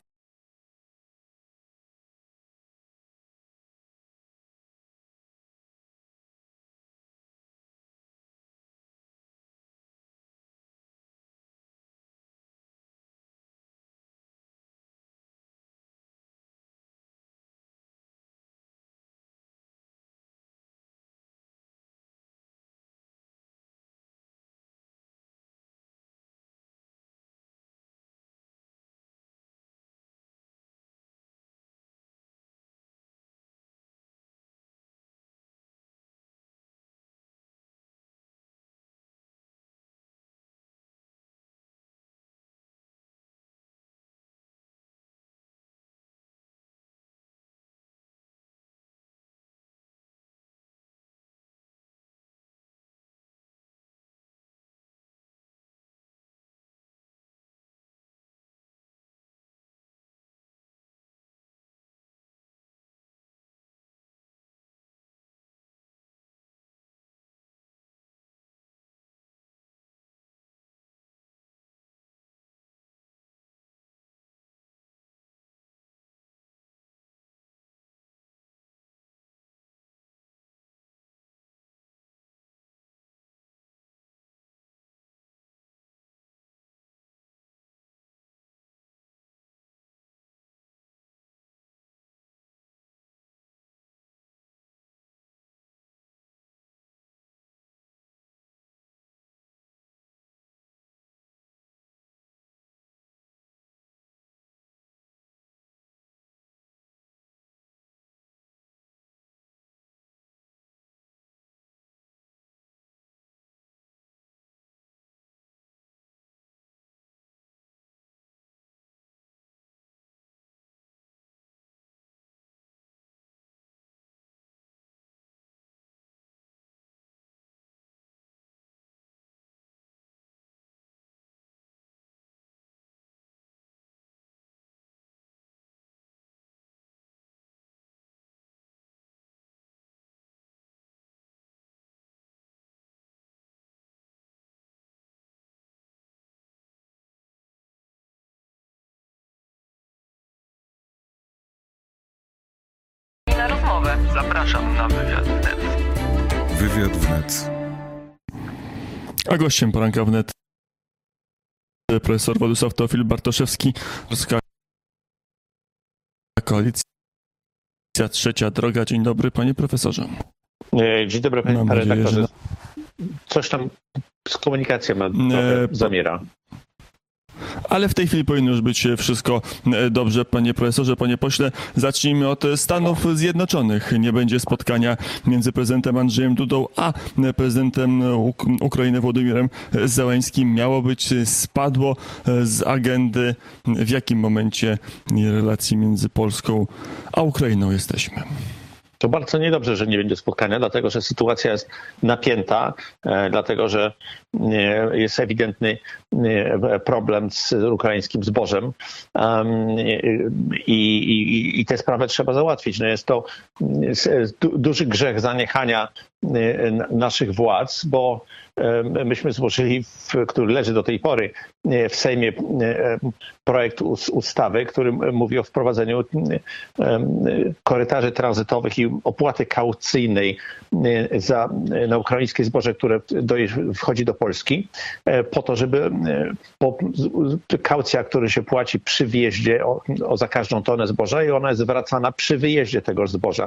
Na rozmowę. Zapraszam na wywiad wnet. Wywiad wnet. A gościem poranka wnet profesor Władysław Teofil Bartoszewski, Polska Koalicja Trzecia Droga. Dzień dobry, panie profesorze. Dzień dobry, panie redaktorze. Coś tam z komunikacją ma e, zamiera. Ale w tej chwili powinno już być wszystko dobrze, panie profesorze, panie pośle. Zacznijmy od Stanów Zjednoczonych. Nie będzie spotkania między prezydentem Andrzejem Dudą a prezydentem Uk- Ukrainy Włodymirem Zełańskim. Miało być, spadło z agendy. W jakim momencie relacji między Polską a Ukrainą jesteśmy? To bardzo niedobrze, że nie będzie spotkania, dlatego że sytuacja jest napięta, e, dlatego że e, jest ewidentny e, problem z ukraińskim zbożem um, i, i, i tę sprawę trzeba załatwić. No jest to du, duży grzech zaniechania naszych władz, bo myśmy złożyli, w, który leży do tej pory w Sejmie, projekt ustawy, który mówi o wprowadzeniu korytarzy tranzytowych i opłaty kaucyjnej za, na ukraińskie zboże, które do, wchodzi do Polski, po to, żeby po, kaucja, która się płaci przy wjeździe o, o za każdą tonę zboża i ona jest zwracana przy wyjeździe tego zboża.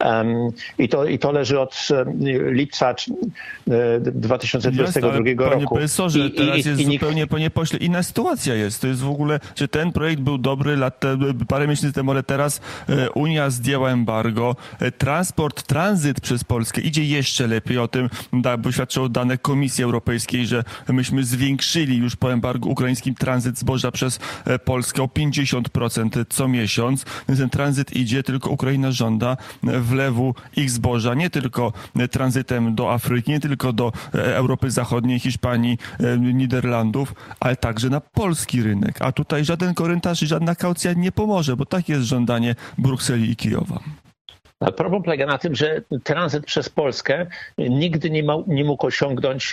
I to, i to leży od lipca dwa tysiące dwudziestego drugiego Jasne, ale roku. Panie profesorze, I, teraz i, jest i, zupełnie, panie pośle, inna sytuacja jest. To jest w ogóle, czy ten projekt był dobry lat, parę miesięcy temu, ale teraz Unia zdjęła embargo. Transport, tranzyt przez Polskę idzie jeszcze lepiej. O tym da, bo świadczą dane Komisji Europejskiej, że myśmy zwiększyli już po embargu ukraińskim tranzyt zboża przez Polskę o pięćdziesiąt procent co miesiąc. Ten tranzyt idzie, tylko Ukraina żąda wlewu ich zboża, nie tylko tranzytem do Afryki, nie tylko do Europy Zachodniej, Hiszpanii, Niderlandów, ale także na polski rynek. A tutaj żaden korytarz i żadna kaucja nie pomoże, bo tak jest żądanie Brukseli i Kijowa. Problem polega na tym, że tranzyt przez Polskę nigdy nie, ma, nie mógł osiągnąć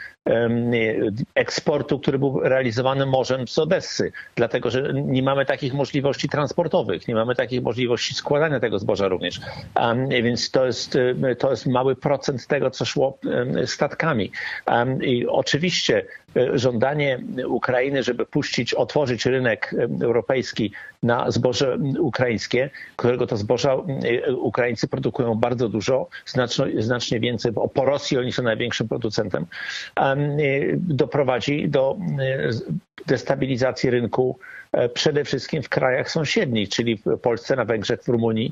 eksportu, który był realizowany morzem z Odessy, dlatego że nie mamy takich możliwości transportowych, nie mamy takich możliwości składania tego zboża również. Więc to jest, to jest mały procent tego, co szło statkami. I oczywiście żądanie Ukrainy, żeby puścić, otworzyć rynek europejski na zboże ukraińskie, którego to zboża Ukraińcy produkują bardzo dużo, znacznie, znacznie więcej, bo po Rosji oni są największym producentem, doprowadzi do destabilizacji rynku przede wszystkim w krajach sąsiednich, czyli w Polsce, na Węgrzech, w Rumunii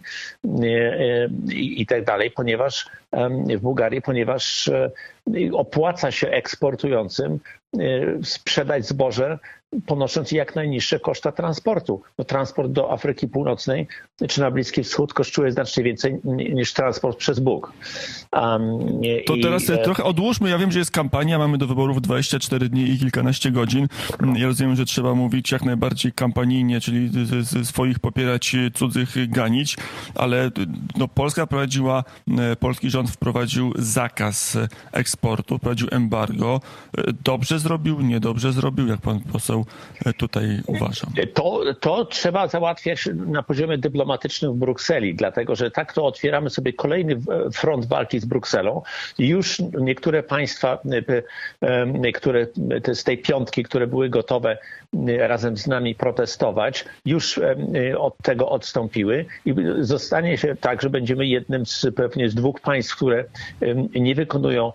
i, i tak dalej, ponieważ w Bułgarii, ponieważ opłaca się eksportującym sprzedać zboże, ponosząc jak najniższe koszta transportu. No, transport do Afryki Północnej czy na Bliski Wschód kosztuje znacznie więcej niż transport przez Bóg. Um, to i, teraz e... trochę odłóżmy. Ja wiem, że jest kampania, mamy do wyborów dwadzieścia cztery dni i kilkanaście godzin. Ja rozumiem, że trzeba mówić jak najbardziej kampanijnie, czyli swoich popierać, cudzych ganić, ale no, Polska prowadziła, polski rząd wprowadził zakaz eksportu, wprowadził embargo. Dobrze zrobił, niedobrze zrobił, jak pan poseł tutaj uważa? To, to trzeba załatwiać na poziomie dyplomatycznym w Brukseli, dlatego że tak to otwieramy sobie kolejny front walki z Brukselą. Już niektóre państwa, które z tej piątki, które były gotowe razem z nami protestować, już od tego odstąpiły i zostanie się tak, że będziemy jednym z pewnie z dwóch państw, które nie wykonują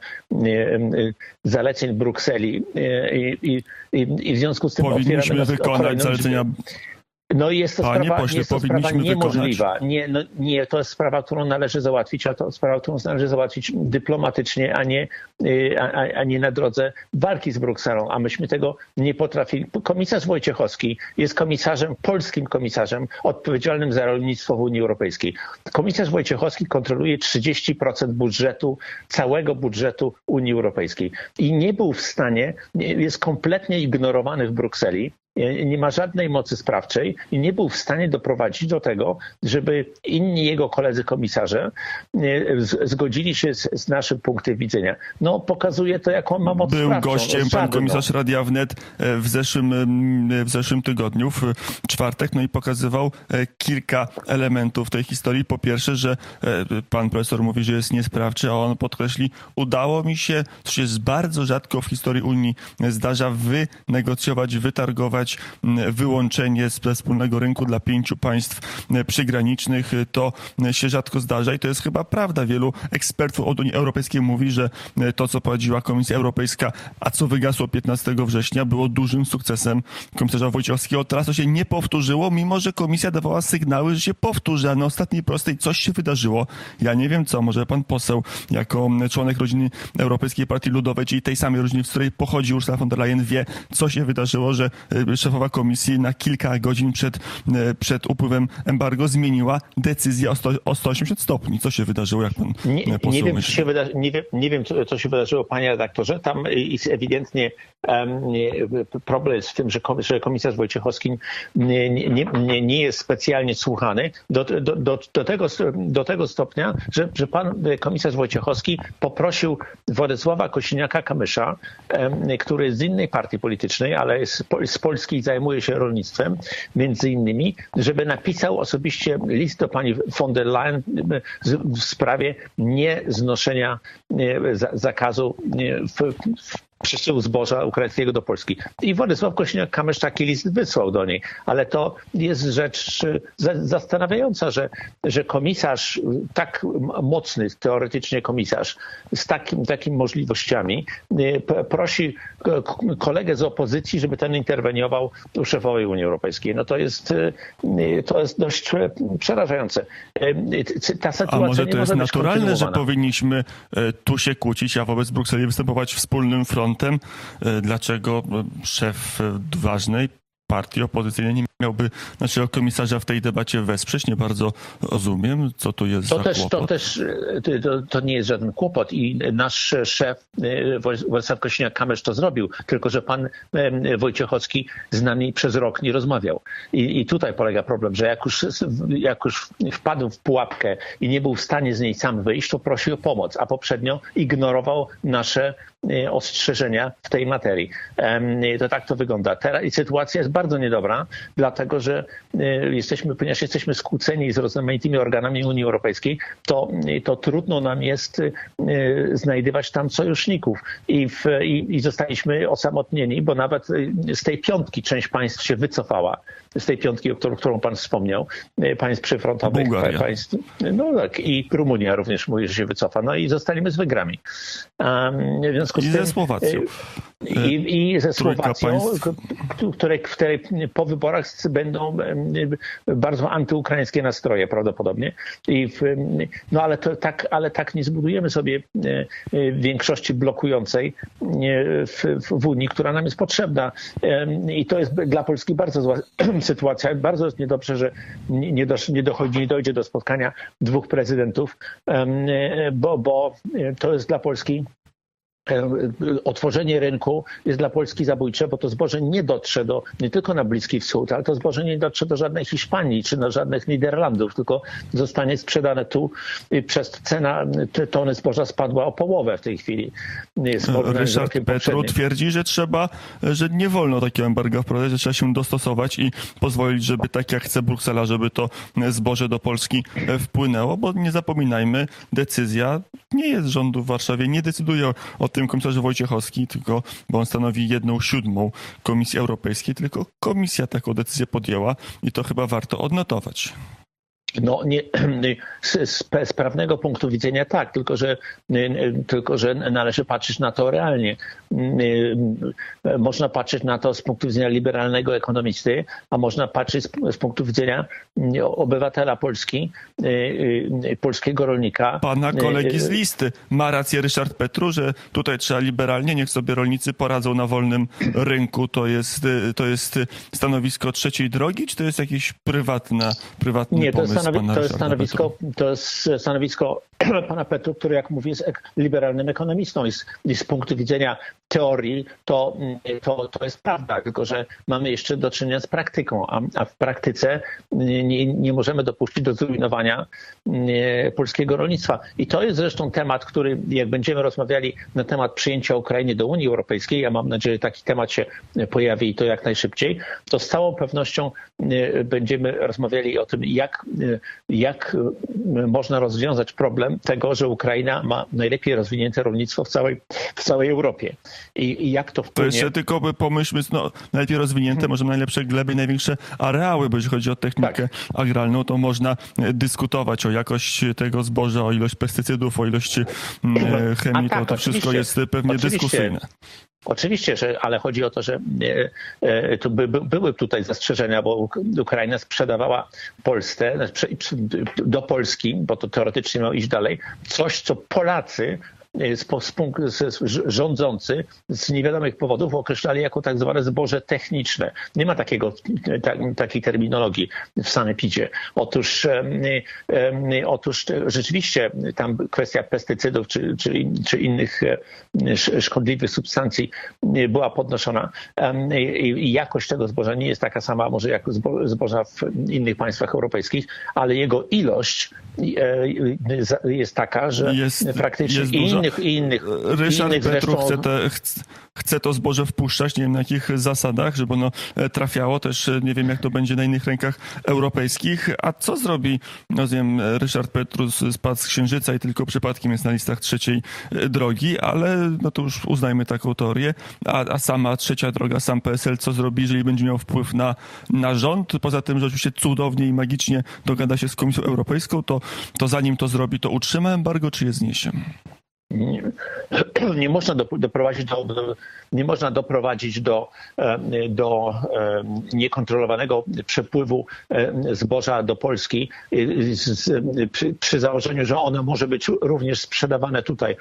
zaleceń Brukseli i, i, i w związku z tym powinniśmy wykonać zalecenia. No i jest to Panie sprawa, pośle, jest to sprawa niemożliwa. Wykonać. Nie, no, nie, to jest sprawa, którą należy załatwić, a to sprawa, którą należy załatwić dyplomatycznie, a nie, a, a nie na drodze walki z Brukselą. A myśmy tego nie potrafili. Komisarz Wojciechowski jest komisarzem, polskim komisarzem odpowiedzialnym za rolnictwo w Unii Europejskiej. Komisarz Wojciechowski kontroluje trzydzieści procent budżetu, całego budżetu Unii Europejskiej. I nie był w stanie, jest kompletnie ignorowany w Brukseli. Nie ma żadnej mocy sprawczej i nie był w stanie doprowadzić do tego, żeby inni jego koledzy komisarze zgodzili się z, z naszym punktem widzenia. No pokazuje to, jaką ma moc Był sprawczą. gościem No, pan żadną. komisarz Radia Wnet w zeszłym, w zeszłym tygodniu, w czwartek, no i pokazywał kilka elementów tej historii. Po pierwsze, że pan profesor mówi, że jest niesprawczy, a on podkreśli, udało mi się, co się bardzo rzadko w historii Unii zdarza, wynegocjować, wytargować wyłączenie ze wspólnego rynku dla pięciu państw przygranicznych. To się rzadko zdarza i to jest chyba prawda. Wielu ekspertów od Unii Europejskiej mówi, że to, co prowadziła Komisja Europejska, a co wygasło piętnastego września, było dużym sukcesem komisarza Wojciechowskiego. Teraz to się nie powtórzyło, mimo że Komisja dawała sygnały, że się powtórzy, a na ostatniej prostej coś się wydarzyło. Ja nie wiem co, może pan poseł jako członek rodziny Europejskiej Partii Ludowej, czyli tej samej rodziny, z której pochodzi Ursula von der Leyen, wie, co się wydarzyło, że szefowa komisji na kilka godzin przed, przed upływem embargo zmieniła decyzję o, sto, o sto osiemdziesiąt stopni. Co się wydarzyło, jak pan nie, nie wiem, co się wydarzy, nie, wiem, nie wiem, co, co się wydarzyło, panie redaktorze. Tam jest ewidentnie um, problem jest w tym, że, że komisarz Wojciechowski nie, nie, nie, nie jest specjalnie słuchany do, do, do, do, tego, do tego stopnia, że, że pan komisarz Wojciechowski poprosił Władysława Kosiniaka-Kamysza, um, który jest z innej partii politycznej, ale jest z Polski i zajmuje się rolnictwem, między innymi, żeby napisał osobiście list do pani von der Leyen w sprawie nieznoszenia zakazu w, w przesyłu zboża ukraińskiego do Polski. I Władysław Kosiniak-Kamysz taki list wysłał do niej. Ale to jest rzecz zastanawiająca, że, że komisarz, tak mocny teoretycznie komisarz, z takim, takimi możliwościami prosi kolegę z opozycji, żeby ten interweniował u szefowej Unii Europejskiej. No to jest, to jest dość przerażające. Ta sytuacja a może nie to może jest być naturalne, że powinniśmy tu się kłócić, a wobec Brukseli występować wspólnym frontem? Dlaczego szef ważnej partii opozycyjnej nie miałby naszego komisarza w tej debacie wesprzeć? Nie bardzo rozumiem, co tu jest to za też, kłopot. To też to, to nie jest żaden kłopot i nasz szef Władysław Kosiniak-Kamysz to zrobił, tylko że pan Wojciechowski z nami przez rok nie rozmawiał. I, i tutaj polega problem, że jak już, jak już wpadł w pułapkę i nie był w stanie z niej sam wyjść, to prosił o pomoc, a poprzednio ignorował nasze ostrzeżenia w tej materii. To tak to wygląda. Teraz i sytuacja jest bardzo niedobra, dlatego że jesteśmy, ponieważ jesteśmy skłóceni z rozmaitymi organami Unii Europejskiej, to, to trudno nam jest znajdywać tam sojuszników. I, w, i, i zostaliśmy osamotnieni, bo nawet z tej piątki część państw się wycofała. Z tej piątki, o którą, którą pan wspomniał, państw przyfrontowych. Państw, no tak, i Rumunia również mówi, że się wycofa. No i zostaliśmy z wygrami. Um, w związku z I tym, ze Słowacją. I, i ze Słowacją, której, w której po wyborach będą bardzo antyukraińskie nastroje prawdopodobnie. I w, no ale, to, tak, ale tak nie zbudujemy sobie większości blokującej w, w Unii, która nam jest potrzebna. I to jest dla Polski bardzo zła sytuacja. Bardzo jest niedobrze, że nie, dosz, nie, dochodzi, nie dojdzie do spotkania dwóch prezydentów, bo, bo to jest dla Polski otworzenie rynku jest dla Polski zabójcze, bo to zboże nie dotrze do, nie tylko na Bliski Wschód, ale to zboże nie dotrze do żadnej Hiszpanii czy do żadnych Niderlandów, tylko zostanie sprzedane tu. Przez cena tony zboża spadła o połowę w tej chwili. Ryszard Petru twierdzi, że trzeba, że nie wolno takiego embarga wprowadzać, że trzeba się dostosować i pozwolić, żeby tak jak chce Bruksela, żeby to zboże do Polski wpłynęło, bo nie zapominajmy, decyzja nie jest rządu w Warszawie, nie decyduje o tym komisarz Wojciechowski, tylko, bo on stanowi jedną siódmą Komisji Europejskiej, tylko komisja taką decyzję podjęła i to chyba warto odnotować. No nie, z, z prawnego punktu widzenia tak, tylko że, tylko że należy patrzeć na to realnie. Można patrzeć na to z punktu widzenia liberalnego ekonomisty, a można patrzeć z, z punktu widzenia obywatela Polski, polskiego rolnika. Pana kolegi z listy. Ma rację Ryszard Petru, że tutaj trzeba liberalnie, niech sobie rolnicy poradzą na wolnym rynku. To jest, to jest stanowisko trzeciej drogi, czy to jest jakiś prywatna, prywatny Nie, to pomysł? Stanowi- to, jest stanowisko, to jest stanowisko pana Petru, który, jak mówię, jest liberalnym ekonomistą i z, i z punktu widzenia teorii to, to, to jest prawda, tylko że mamy jeszcze do czynienia z praktyką, a, a w praktyce nie, nie możemy dopuścić do zrujnowania nie, polskiego rolnictwa. I to jest zresztą temat, który, jak będziemy rozmawiali na temat przyjęcia Ukrainy do Unii Europejskiej, ja mam nadzieję, że taki temat się pojawi i to jak najszybciej, to z całą pewnością będziemy rozmawiali o tym, jak, jak można rozwiązać problem tego, że Ukraina ma najlepiej rozwinięte rolnictwo w całej, w całej Europie. I, i jak to wpłynie... To jeszcze tylko pomyślmy, no, najlepiej rozwinięte, hmm. może najlepsze gleby, największe areały, bo jeśli chodzi o technikę tak. agralną, to można dyskutować o jakość tego zboża, o ilość pestycydów, o ilość chemii, tak, to, to wszystko jest pewnie oczywiście. dyskusyjne. Oczywiście, że, ale chodzi o to, że e, e, to by, by, były tutaj zastrzeżenia, bo Ukraina sprzedawała Polsce, do Polski, bo to teoretycznie miało iść dalej, coś, co Polacy rządzący z niewiadomych powodów określali jako tak zwane zboże techniczne. Nie ma takiego, ta, takiej terminologii w sanepidzie. Otóż, otóż rzeczywiście tam kwestia pestycydów czy, czy, czy innych szkodliwych substancji była podnoszona i jakość tego zboża nie jest taka sama może jak zboża w innych państwach europejskich, ale jego ilość jest taka, że jest, praktycznie jest i innych, i innych, Ryszard i innych Petru zresztą... chce, te, chce to zboże wpuszczać, nie wiem na jakich zasadach, żeby ono trafiało, też nie wiem jak to będzie na innych rękach europejskich. A co zrobi, no wiem, Ryszard Petru spadł z Księżyca i tylko przypadkiem jest na listach trzeciej drogi, ale no to już uznajmy taką teorię, a, a sama trzecia droga, sam P S L, co zrobi, jeżeli będzie miał wpływ na, na rząd? Poza tym, że oczywiście cudownie i magicznie dogada się z Komisją Europejską, to, to zanim to zrobi, to utrzyma embargo, czy je zniesie? Nie, nie można do, doprowadzić do, do, nie można doprowadzić do, do niekontrolowanego przepływu zboża do Polski z, przy, przy założeniu, że ono może być również sprzedawane tutaj.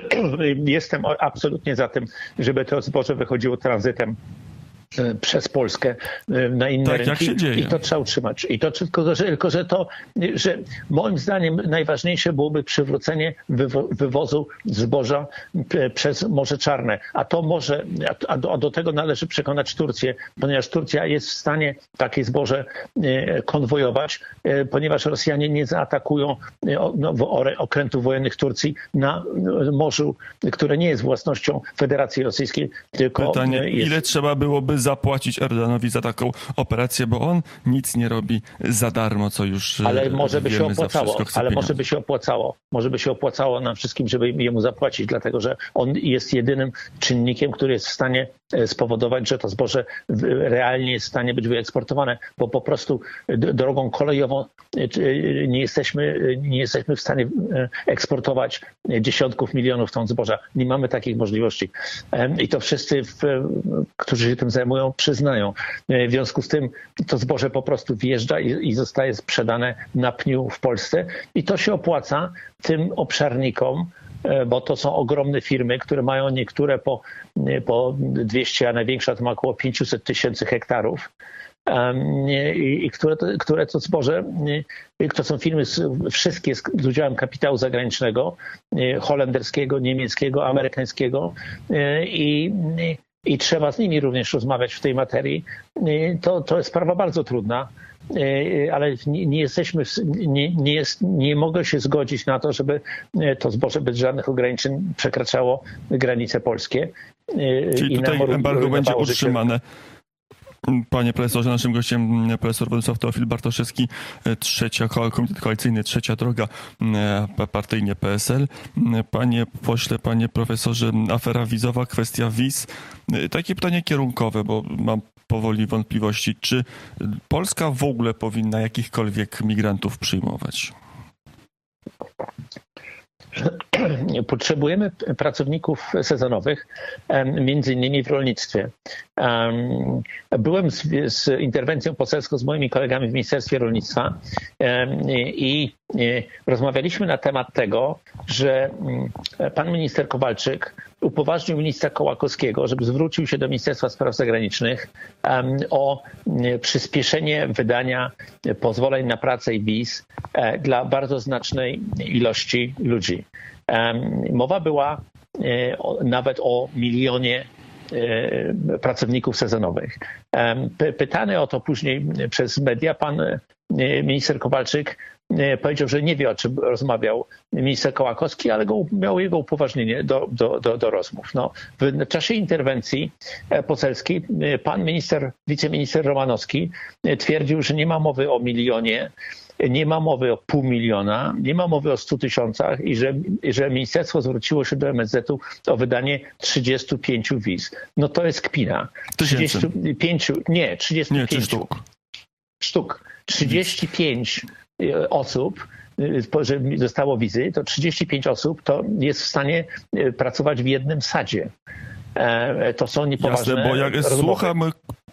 Jestem absolutnie za tym, żeby to zboże wychodziło tranzytem przez Polskę na inne tak, rynki jak się dzieje. I to trzeba utrzymać. I to tylko, że, tylko, że to, że moim zdaniem najważniejsze byłoby przywrócenie wywo- wywozu zboża przez Morze Czarne. A to może, a do, a do tego należy przekonać Turcję, ponieważ Turcja jest w stanie takie zboże konwojować, ponieważ Rosjanie nie zaatakują no, okrętów wojennych Turcji na morzu, które nie jest własnością Federacji Rosyjskiej, tylko Pytanie, jest... ile trzeba byłoby zapłacić Erdoganowi za taką operację, bo on nic nie robi za darmo, co już ale może by się opłacało, ale pieniądze. może by się opłacało. Może by się opłacało nam wszystkim, żeby jemu zapłacić, dlatego że on jest jedynym czynnikiem, który jest w stanie spowodować, że to zboże realnie jest w stanie być wyeksportowane, bo po prostu drogą kolejową nie jesteśmy, nie jesteśmy w stanie eksportować dziesiątków milionów ton zboża. Nie mamy takich możliwości. I to wszyscy, którzy się tym zajmują, przyznają. W związku z tym to zboże po prostu wjeżdża i, i zostaje sprzedane na pniu w Polsce i to się opłaca tym obszarnikom, bo to są ogromne firmy, które mają niektóre po, po dwieście, a największa to ma około pięćset tysięcy hektarów. I, i które, to, które to zboże, to są firmy wszystkie z, z udziałem kapitału zagranicznego, holenderskiego, niemieckiego, amerykańskiego i, i trzeba z nimi również rozmawiać w tej materii. To, to jest sprawa bardzo trudna, ale nie, nie jesteśmy, nie, nie, jest, nie mogę się zgodzić na to, żeby to zboże bez żadnych ograniczeń przekraczało granice polskie. Czyli I tutaj embargo będzie życie. utrzymane. Panie profesorze, naszym gościem profesor Władysław Teofil Bartoszewski, trzecia Komitet Koalicyjny, trzecia droga, partyjnie P S L. Panie pośle, panie profesorze, afera wizowa, kwestia wiz. Takie pytanie kierunkowe, bo mam powoli wątpliwości. Czy Polska w ogóle powinna jakichkolwiek migrantów przyjmować? Potrzebujemy pracowników sezonowych, między innymi w rolnictwie. Byłem z, z interwencją poselską z moimi kolegami w Ministerstwie Rolnictwa i rozmawialiśmy na temat tego, że pan minister Kowalczyk upoważnił ministra Kołakowskiego, żeby zwrócił się do Ministerstwa Spraw Zagranicznych o przyspieszenie wydania pozwoleń na pracę i wiz dla bardzo znacznej ilości ludzi. Mowa była nawet o milionie pracowników sezonowych. Pytany o to później przez media, pan minister Kowalczyk powiedział, że nie wie, o czym rozmawiał minister Kołakowski, ale go, miał jego upoważnienie do, do, do, do rozmów. No, w czasie interwencji poselskiej pan minister, wiceminister Romanowski twierdził, że nie ma mowy o milionie, nie ma mowy o pół miliona, nie ma mowy o stu tysiącach i że, że ministerstwo zwróciło się do M S Z-u o wydanie trzydziestu pięciu wiz. No to jest kpina. trzydziestu pięciu, nie, trzydziestu pięciu nie, sztuk. sztuk. trzydzieści pięć osób, że zostało wizy, to trzydzieści pięć osób to jest w stanie pracować w jednym sadzie. To są niepoważne Jasne, bo jak rozmowy. słucham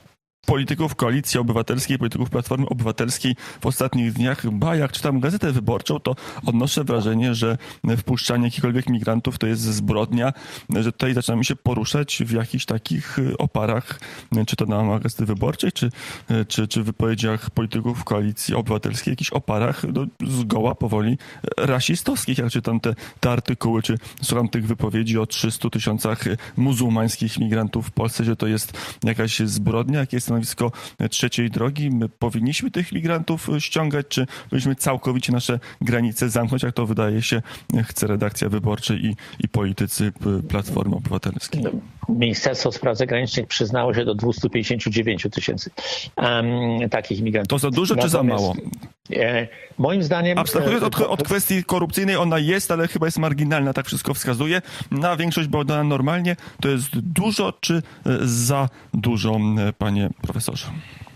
polityków Koalicji Obywatelskiej, polityków Platformy Obywatelskiej w ostatnich dniach, ba, jak czytam Gazetę Wyborczą, to odnoszę wrażenie, że wpuszczanie jakichkolwiek migrantów to jest zbrodnia, że tutaj zaczynamy się poruszać w jakichś takich oparach, czy to na łamach Gazety Wyborczej, czy, czy, czy w wypowiedziach polityków Koalicji Obywatelskiej, jakichś oparach no, zgoła powoli rasistowskich. Jak czytam te, te artykuły, czy słucham tych wypowiedzi o trzystu tysiącach muzułmańskich migrantów w Polsce, że to jest jakaś zbrodnia, jakie jest stanowisko trzeciej drogi. My powinniśmy tych migrantów ściągać, czy powinniśmy całkowicie nasze granice zamknąć, jak to wydaje się chce redakcja Wyborcza i, i politycy Platformy Obywatelskiej. Ministerstwo Spraw Zagranicznych przyznało się do dwieście pięćdziesiąt dziewięć tysięcy um, takich migrantów. To za dużo czy za mało? E, moim zdaniem... Abstrahując od, od kwestii korupcyjnej, ona jest, ale chyba jest marginalna, tak wszystko wskazuje. Na większość była dana normalnie. To jest dużo czy za dużo, panie profesorze?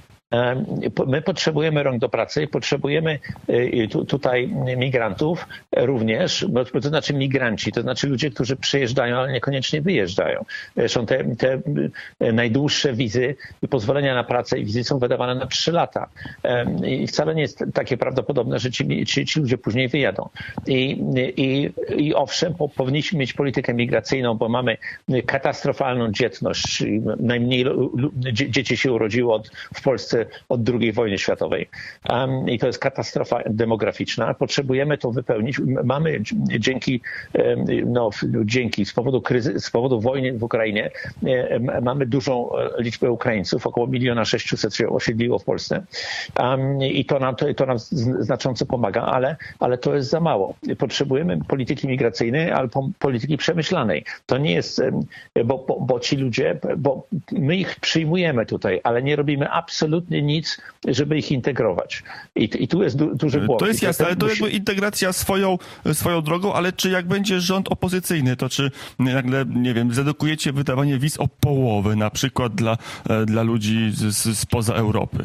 My potrzebujemy rąk do pracy, potrzebujemy tutaj migrantów również, to znaczy migranci, to znaczy ludzie, którzy przyjeżdżają, ale niekoniecznie wyjeżdżają. Zresztą te, te najdłuższe wizy, pozwolenia na pracę i wizy są wydawane na trzy lata. I wcale nie jest takie prawdopodobne, że ci, ci, ci ludzie później wyjadą. I, i, i owszem, powinniśmy mieć politykę migracyjną, bo mamy katastrofalną dzietność. Najmniej dzieci się urodziło od, w Polsce od drugiej wojny światowej. Um, I to jest katastrofa demograficzna. Potrzebujemy to wypełnić. Mamy dzięki, no, dzięki z powodu kryzysu, z powodu wojny w Ukrainie mamy dużą liczbę Ukraińców. Około miliona sześciuset się osiedliło w Polsce. Um, I to nam, to, to nam znacząco pomaga, ale, ale to jest za mało. Potrzebujemy polityki migracyjnej albo polityki przemyślanej. To nie jest, bo, bo, bo ci ludzie, bo my ich przyjmujemy tutaj, ale nie robimy absolutnie nic, żeby ich integrować. I, i tu jest du, duży błąd. To jest jasne, ale to musi... jakby integracja swoją, swoją drogą, ale czy jak będzie rząd opozycyjny, to czy nagle, nie wiem, zredukujecie wydawanie wiz o połowę, na przykład dla, dla ludzi z, spoza Europy?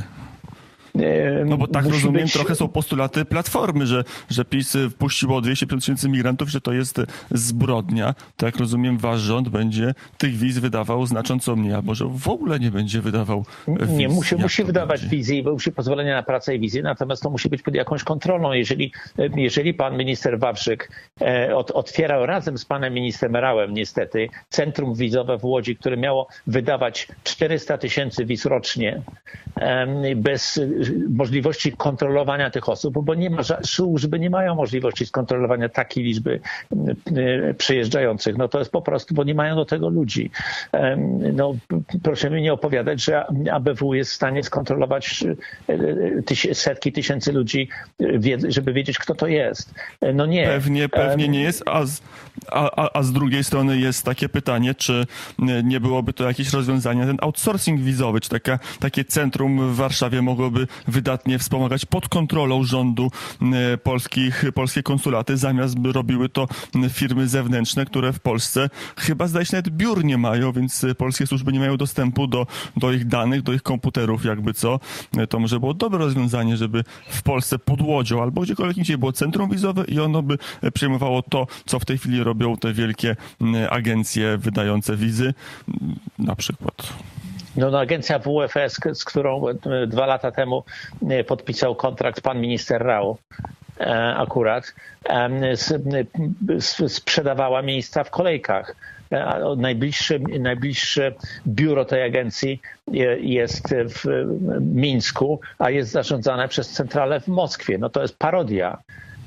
No bo tak rozumiem, być... trochę są postulaty Platformy, że, że PiS wpuściło dwieście pięćdziesiąt tysięcy migrantów, że to jest zbrodnia. Tak rozumiem, wasz rząd będzie tych wiz wydawał znacząco mniej, albo że w ogóle nie będzie wydawał wiz. Nie, musi, musi wydawać wizy, bo musi pozwolenia na pracę i wizję, natomiast to musi być pod jakąś kontrolą. Jeżeli, jeżeli pan minister Wawrzyk e, od, otwierał razem z panem ministrem Rałem niestety centrum wizowe w Łodzi, które miało wydawać czterysta tysięcy wiz rocznie e, bez możliwości kontrolowania tych osób, bo nie ma, służby nie mają możliwości skontrolowania takiej liczby przyjeżdżających. No to jest po prostu, bo nie mają do tego ludzi. No proszę mi nie opowiadać, że A B W jest w stanie skontrolować setki tysięcy ludzi, żeby wiedzieć, kto to jest. No nie. Pewnie, pewnie nie jest, a z, a, a z drugiej strony jest takie pytanie, czy nie byłoby to jakieś rozwiązanie, ten outsourcing wizowy, czy taka, takie centrum w Warszawie mogłoby wydatnie wspomagać pod kontrolą rządu polskich, polskie konsulaty, zamiast by robiły to firmy zewnętrzne, które w Polsce chyba zdaje się nawet biur nie mają, więc polskie służby nie mają dostępu do, do ich danych, do ich komputerów, jakby co. To może było dobre rozwiązanie, żeby w Polsce pod Łodzią albo gdziekolwiek indziej było centrum wizowe i ono by przejmowało to, co w tej chwili robią te wielkie agencje wydające wizy, na przykład. No, no agencja W F S, z którą dwa lata temu podpisał kontrakt pan minister Rau, akurat, sprzedawała miejsca w kolejkach. Najbliższe, najbliższe biuro tej agencji jest w Mińsku, a jest zarządzane przez centralę w Moskwie. No to jest parodia.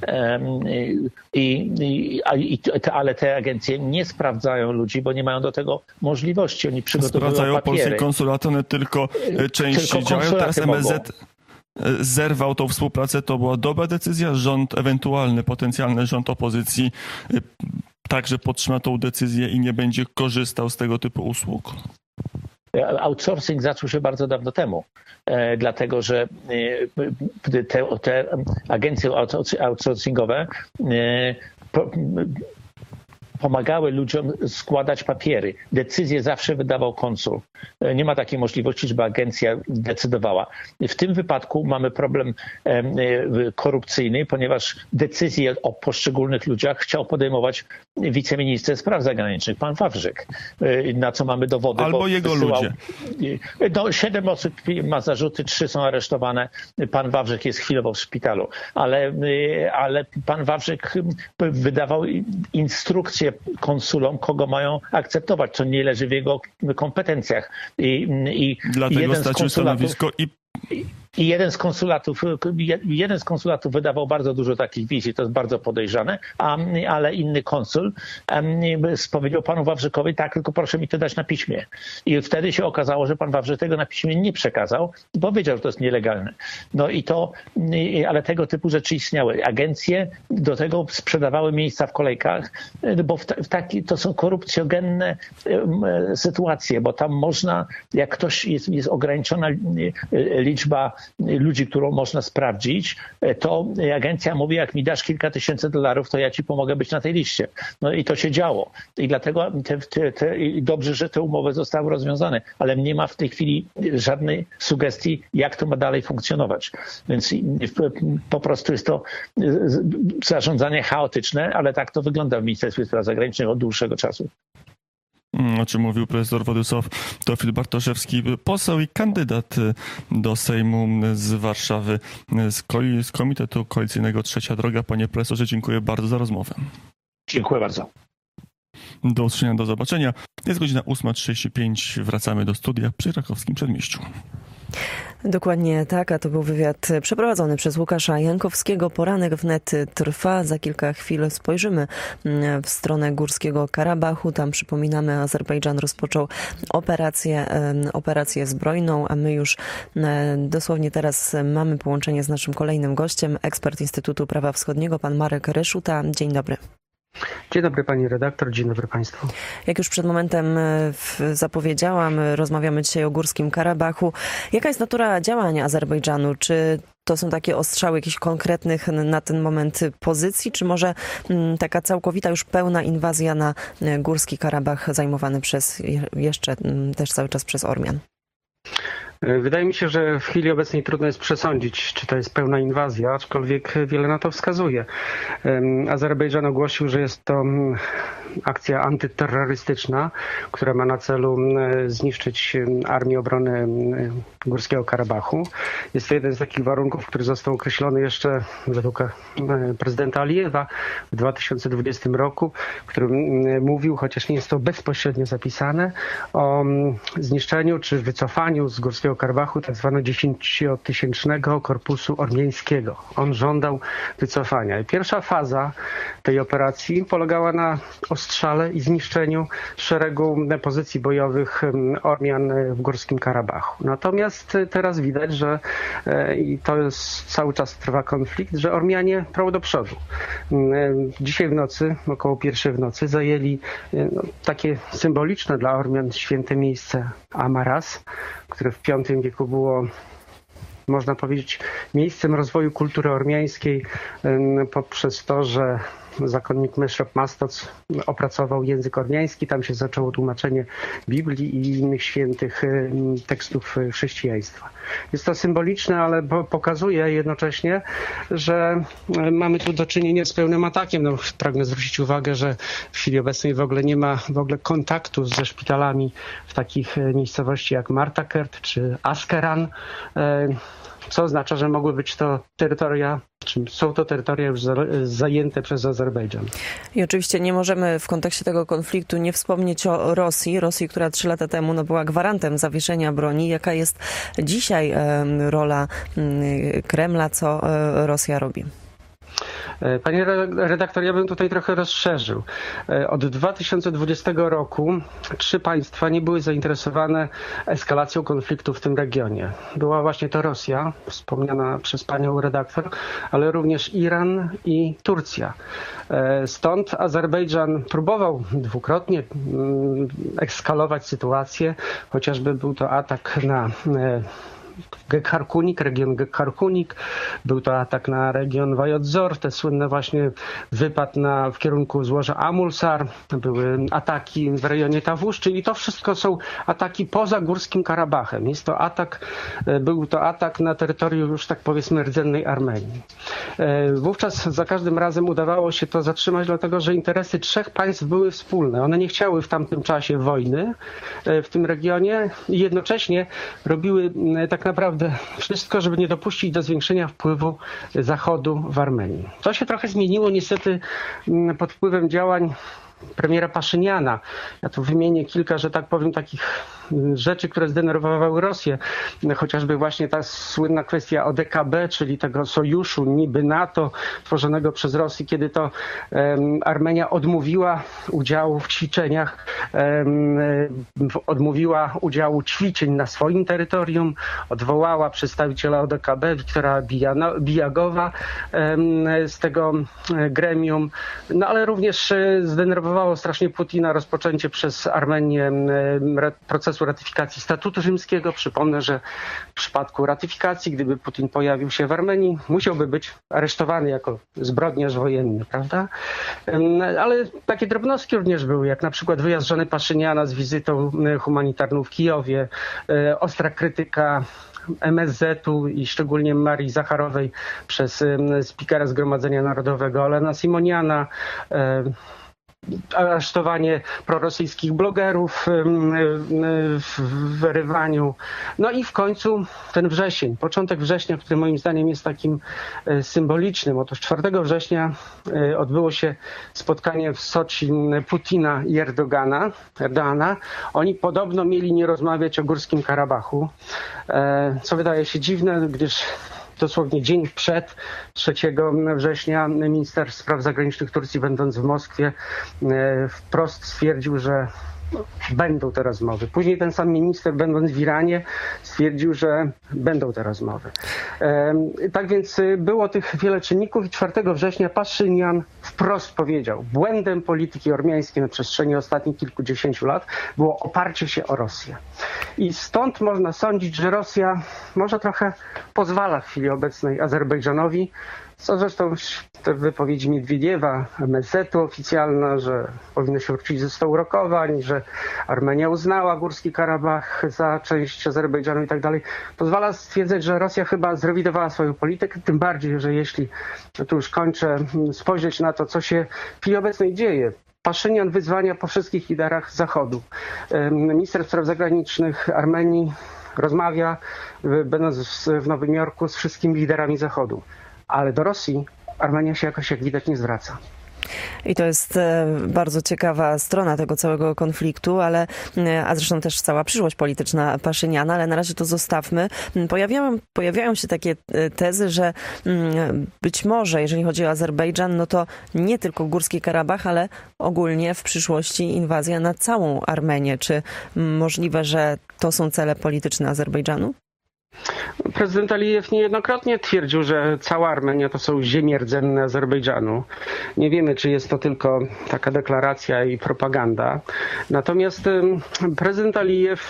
I, i, i, ale te agencje nie sprawdzają ludzi, bo nie mają do tego możliwości. Oni przygotowują sprawdzają papiery. Polskie konsulaty, one tylko części tylko działają. Teraz M S Z mogą. Zerwał tą współpracę. To była dobra decyzja. Rząd, ewentualny, potencjalny rząd opozycji także podtrzyma tą decyzję i nie będzie korzystał z tego typu usług. Outsourcing zaczął się bardzo dawno temu, e, dlatego że e, te, te agencje outsourcingowe e, po, pomagały ludziom składać papiery. Decyzje zawsze wydawał konsul. Nie ma takiej możliwości, żeby agencja decydowała. W tym wypadku mamy problem korupcyjny, ponieważ decyzje o poszczególnych ludziach chciał podejmować wiceminister spraw zagranicznych, pan Wawrzyk, na co mamy dowody. Albo bo jego wysyłał, ludzie. No, siedem osób ma zarzuty, trzy są aresztowane. Pan Wawrzyk jest chwilowo w szpitalu, ale, ale pan Wawrzyk wydawał instrukcje konsulom, kogo mają akceptować, co nie leży w jego kompetencjach. I, i Dlatego jeden stracił stanowisko i I jeden z konsulatów, jeden z konsulatów wydawał bardzo dużo takich wizji, to jest bardzo podejrzane, a, ale inny konsul powiedział panu Wawrzykowi, tak, tylko proszę mi to dać na piśmie. I wtedy się okazało, że pan Wawrzyk tego na piśmie nie przekazał, bo wiedział, że to jest nielegalne. No i to, ale tego typu rzeczy istniały. Agencje do tego sprzedawały miejsca w kolejkach, bo w, w taki, to są korupcjogenne sytuacje, bo tam można, jak ktoś jest, jest ograniczona liczba ludzi, którą można sprawdzić, to agencja mówi, jak mi dasz kilka tysięcy dolarów, to ja ci pomogę być na tej liście. No i to się działo. I dlatego te, te, te, dobrze, że te umowy zostały rozwiązane, ale nie ma w tej chwili żadnej sugestii, jak to ma dalej funkcjonować. Więc po prostu jest to zarządzanie chaotyczne, ale tak to wygląda w Ministerstwie Spraw Zagranicznych od dłuższego czasu. O czym mówił profesor Władysław Teofil Bartoszewski, poseł i kandydat do Sejmu z Warszawy, z, ko- z Komitetu Koalicyjnego Trzecia Droga. Panie profesorze, dziękuję bardzo za rozmowę. Dziękuję bardzo. Do usłyszenia, do zobaczenia. Jest godzina ósma trzydzieści pięć. Wracamy do studia przy Krakowskim Przedmieściu. Dokładnie tak, a to był wywiad przeprowadzony przez Łukasza Jankowskiego. Poranek wnet trwa. Za kilka chwil spojrzymy w stronę Górskiego Karabachu. Tam, przypominamy, Azerbejdżan rozpoczął operację, operację zbrojną, a my już dosłownie teraz mamy połączenie z naszym kolejnym gościem, ekspert Instytutu Prawa Wschodniego, pan Marek Ryszuta. Dzień dobry. Dzień dobry pani redaktor, dzień dobry państwu. Jak już przed momentem zapowiedziałam, rozmawiamy dzisiaj o Górskim Karabachu. Jaka jest natura działań Azerbejdżanu? Czy to są takie ostrzały jakichś konkretnych na ten moment pozycji, czy może taka całkowita już pełna inwazja na Górski Karabach zajmowany przez jeszcze też cały czas przez Ormian? Wydaje mi się, że w chwili obecnej trudno jest przesądzić, czy to jest pełna inwazja, aczkolwiek wiele na to wskazuje. Azerbejdżan ogłosił, że jest to akcja antyterrorystyczna, która ma na celu zniszczyć Armię Obrony Górskiego Karabachu. Jest to jeden z takich warunków, który został określony jeszcze według prezydenta Alijewa w dwa tysiące dwudziestym roku, w którym mówił, chociaż nie jest to bezpośrednio zapisane, o zniszczeniu czy wycofaniu z Górskiego Karabachu tak zwanego dziesięciotysięcznego korpusu ormiańskiego. On żądał wycofania. I pierwsza faza tej operacji polegała na ostrzale i zniszczeniu szeregu pozycji bojowych Ormian w Górskim Karabachu. Natomiast teraz widać, że i to jest cały czas trwa konflikt, że Ormianie prą do przodu. Dzisiaj w nocy, około pierwszej w nocy, zajęli no, takie symboliczne dla Ormian święte miejsce Amaras, które w piątym wieku było, można powiedzieć, miejscem rozwoju kultury ormiańskiej poprzez to, że zakonnik Meshrop Mastoc opracował język ormiański. Tam się zaczęło tłumaczenie Biblii i innych świętych tekstów chrześcijaństwa. Jest to symboliczne, ale pokazuje jednocześnie, że mamy tu do czynienia z pełnym atakiem. No, pragnę zwrócić uwagę, że w chwili obecnej w ogóle nie ma w ogóle kontaktu ze szpitalami w takich miejscowości jak Martakert czy Askeran, co oznacza, że mogły być to terytoria, czy są to terytoria już zajęte przez Azerbejdżan. I oczywiście nie możemy w kontekście tego konfliktu nie wspomnieć o Rosji. Rosji, która trzy lata temu no, była gwarantem zawieszenia broni. Jaka jest dzisiaj e, rola e, Kremla, co e, Rosja robi? Panie redaktor, ja bym tutaj trochę rozszerzył. Od dwa tysiące dwudziestego roku trzy państwa nie były zainteresowane eskalacją konfliktu w tym regionie. Była właśnie to Rosja, wspomniana przez panią redaktor, ale również Iran i Turcja. Stąd Azerbejdżan próbował dwukrotnie eskalować sytuację, chociażby był to atak na Gekharkunik, region Gekharkunik. Był to atak na region Vajotzor, te słynne właśnie wypad na, w kierunku złoża Amulsar. Były ataki w rejonie Tawusz, czyli to wszystko są ataki poza Górskim Karabachem. Jest to atak, był to atak na terytorium już tak powiedzmy rdzennej Armenii. Wówczas za każdym razem udawało się to zatrzymać, dlatego że interesy trzech państw były wspólne. One nie chciały w tamtym czasie wojny w tym regionie i jednocześnie robiły tak naprawdę wszystko, żeby nie dopuścić do zwiększenia wpływu Zachodu w Armenii. To się trochę zmieniło niestety pod wpływem działań premiera Paszyniana. Ja tu wymienię kilka, że tak powiem, takich rzeczy, które zdenerwowały Rosję. Chociażby właśnie ta słynna kwestia O D K B, czyli tego sojuszu niby NATO tworzonego przez Rosję, kiedy to um, Armenia odmówiła udziału w ćwiczeniach, um, odmówiła udziału ćwiczeń na swoim terytorium, odwołała przedstawiciela O D K B, Wiktora Bijagowa um, z tego gremium. No ale również zdenerwowało strasznie Putina rozpoczęcie przez Armenię procesu ratyfikacji Statutu Rzymskiego. Przypomnę, że w przypadku ratyfikacji, gdyby Putin pojawił się w Armenii, musiałby być aresztowany jako zbrodniarz wojenny, prawda? Ale takie drobnostki również były, jak na przykład wyjazd żony Paszyniana z wizytą humanitarną w Kijowie, ostra krytyka M S Z-u i szczególnie Marii Zacharowej przez spikera Zgromadzenia Narodowego Olena Simoniana, aresztowanie prorosyjskich blogerów w Erywaniu. No i w końcu ten wrzesień, początek września, który moim zdaniem jest takim symbolicznym. Otóż czwartego września odbyło się spotkanie w Soczi Putina i Erdogana. Erdogana. Oni podobno mieli nie rozmawiać o Górskim Karabachu, co wydaje się dziwne, gdyż dosłownie dzień przed, trzeciego września, minister spraw zagranicznych Turcji, będąc w Moskwie, wprost stwierdził, że będą te rozmowy. Później ten sam minister, będąc w Iranie, stwierdził, że będą te rozmowy. Tak więc było tych wiele czynników i czwartego września Paszynian wprost powiedział, błędem polityki ormiańskiej na przestrzeni ostatnich kilkudziesięciu lat było oparcie się o Rosję. I stąd można sądzić, że Rosja może trochę pozwala w chwili obecnej Azerbejdżanowi, co zresztą te wypowiedzi Miedwiediewa, M S Z-u oficjalna, że powinno się wrócić ze stołu rokowań, że Armenia uznała Górski Karabach za część Azerbejdżanu i tak dalej, pozwala stwierdzać, że Rosja chyba zrewidowała swoją politykę, tym bardziej, że jeśli, no tu już kończę, spojrzeć na to, co się w chwili obecnej dzieje. Paszynian wyzwania po wszystkich liderach Zachodu. Minister spraw zagranicznych Armenii rozmawia, będąc w Nowym Jorku, z wszystkimi liderami Zachodu. Ale do Rosji Armenia się jakoś, jak widać, nie zwraca. I to jest bardzo ciekawa strona tego całego konfliktu, ale, a zresztą też cała przyszłość polityczna Paszyniana, ale na razie to zostawmy. Pojawiają, pojawiają się takie tezy, że być może, jeżeli chodzi o Azerbejdżan, no to nie tylko Górski Karabach, ale ogólnie w przyszłości inwazja na całą Armenię. Czy możliwe, że to są cele polityczne Azerbejdżanu? Prezydent Alijew niejednokrotnie twierdził, że cała Armenia to są ziemie rdzenne Azerbejdżanu. Nie wiemy, czy jest to tylko taka deklaracja i propaganda. Natomiast prezydent Alijew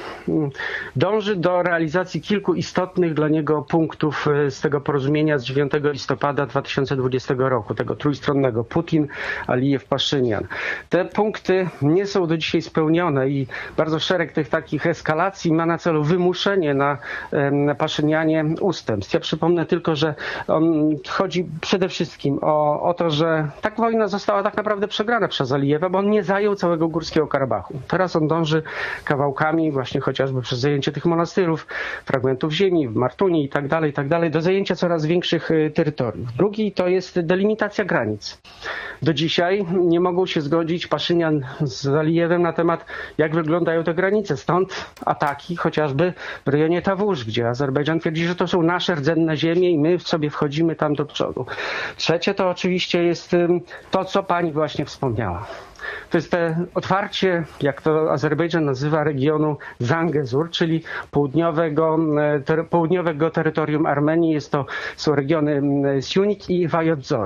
dąży do realizacji kilku istotnych dla niego punktów z tego porozumienia z dziewiątego listopada dwa tysiące dwudziestego roku, tego trójstronnego Putin, Alijew, Paszynian. Te punkty nie są do dzisiaj spełnione i bardzo szereg tych takich eskalacji ma na celu wymuszenie na Paszynianie ustępstw. Ja przypomnę tylko, że um, chodzi przede wszystkim o, o to, że ta wojna została tak naprawdę przegrana przez Alijewa, bo on nie zajął całego Górskiego Karabachu. Teraz on dąży kawałkami, właśnie chociażby przez zajęcie tych monastyrów, fragmentów ziemi w Martuni i tak dalej, i tak dalej, do zajęcia coraz większych terytoriów. Drugi to jest delimitacja granic. Do dzisiaj nie mogą się zgodzić Paszynian z Alijewem na temat, jak wyglądają te granice. Stąd ataki chociażby w rejonie Tawusz, gdzie Azerbejdżan twierdzi, że to są nasze rdzenne ziemie i my sobie wchodzimy tam do przodu. Trzecie to oczywiście jest to, co pani właśnie wspomniała. to jest te otwarcie, jak to Azerbejdżan nazywa, regionu Zangezur, czyli południowego, ter, południowego terytorium Armenii. Jest to, są regiony Siunik i Vajodzor.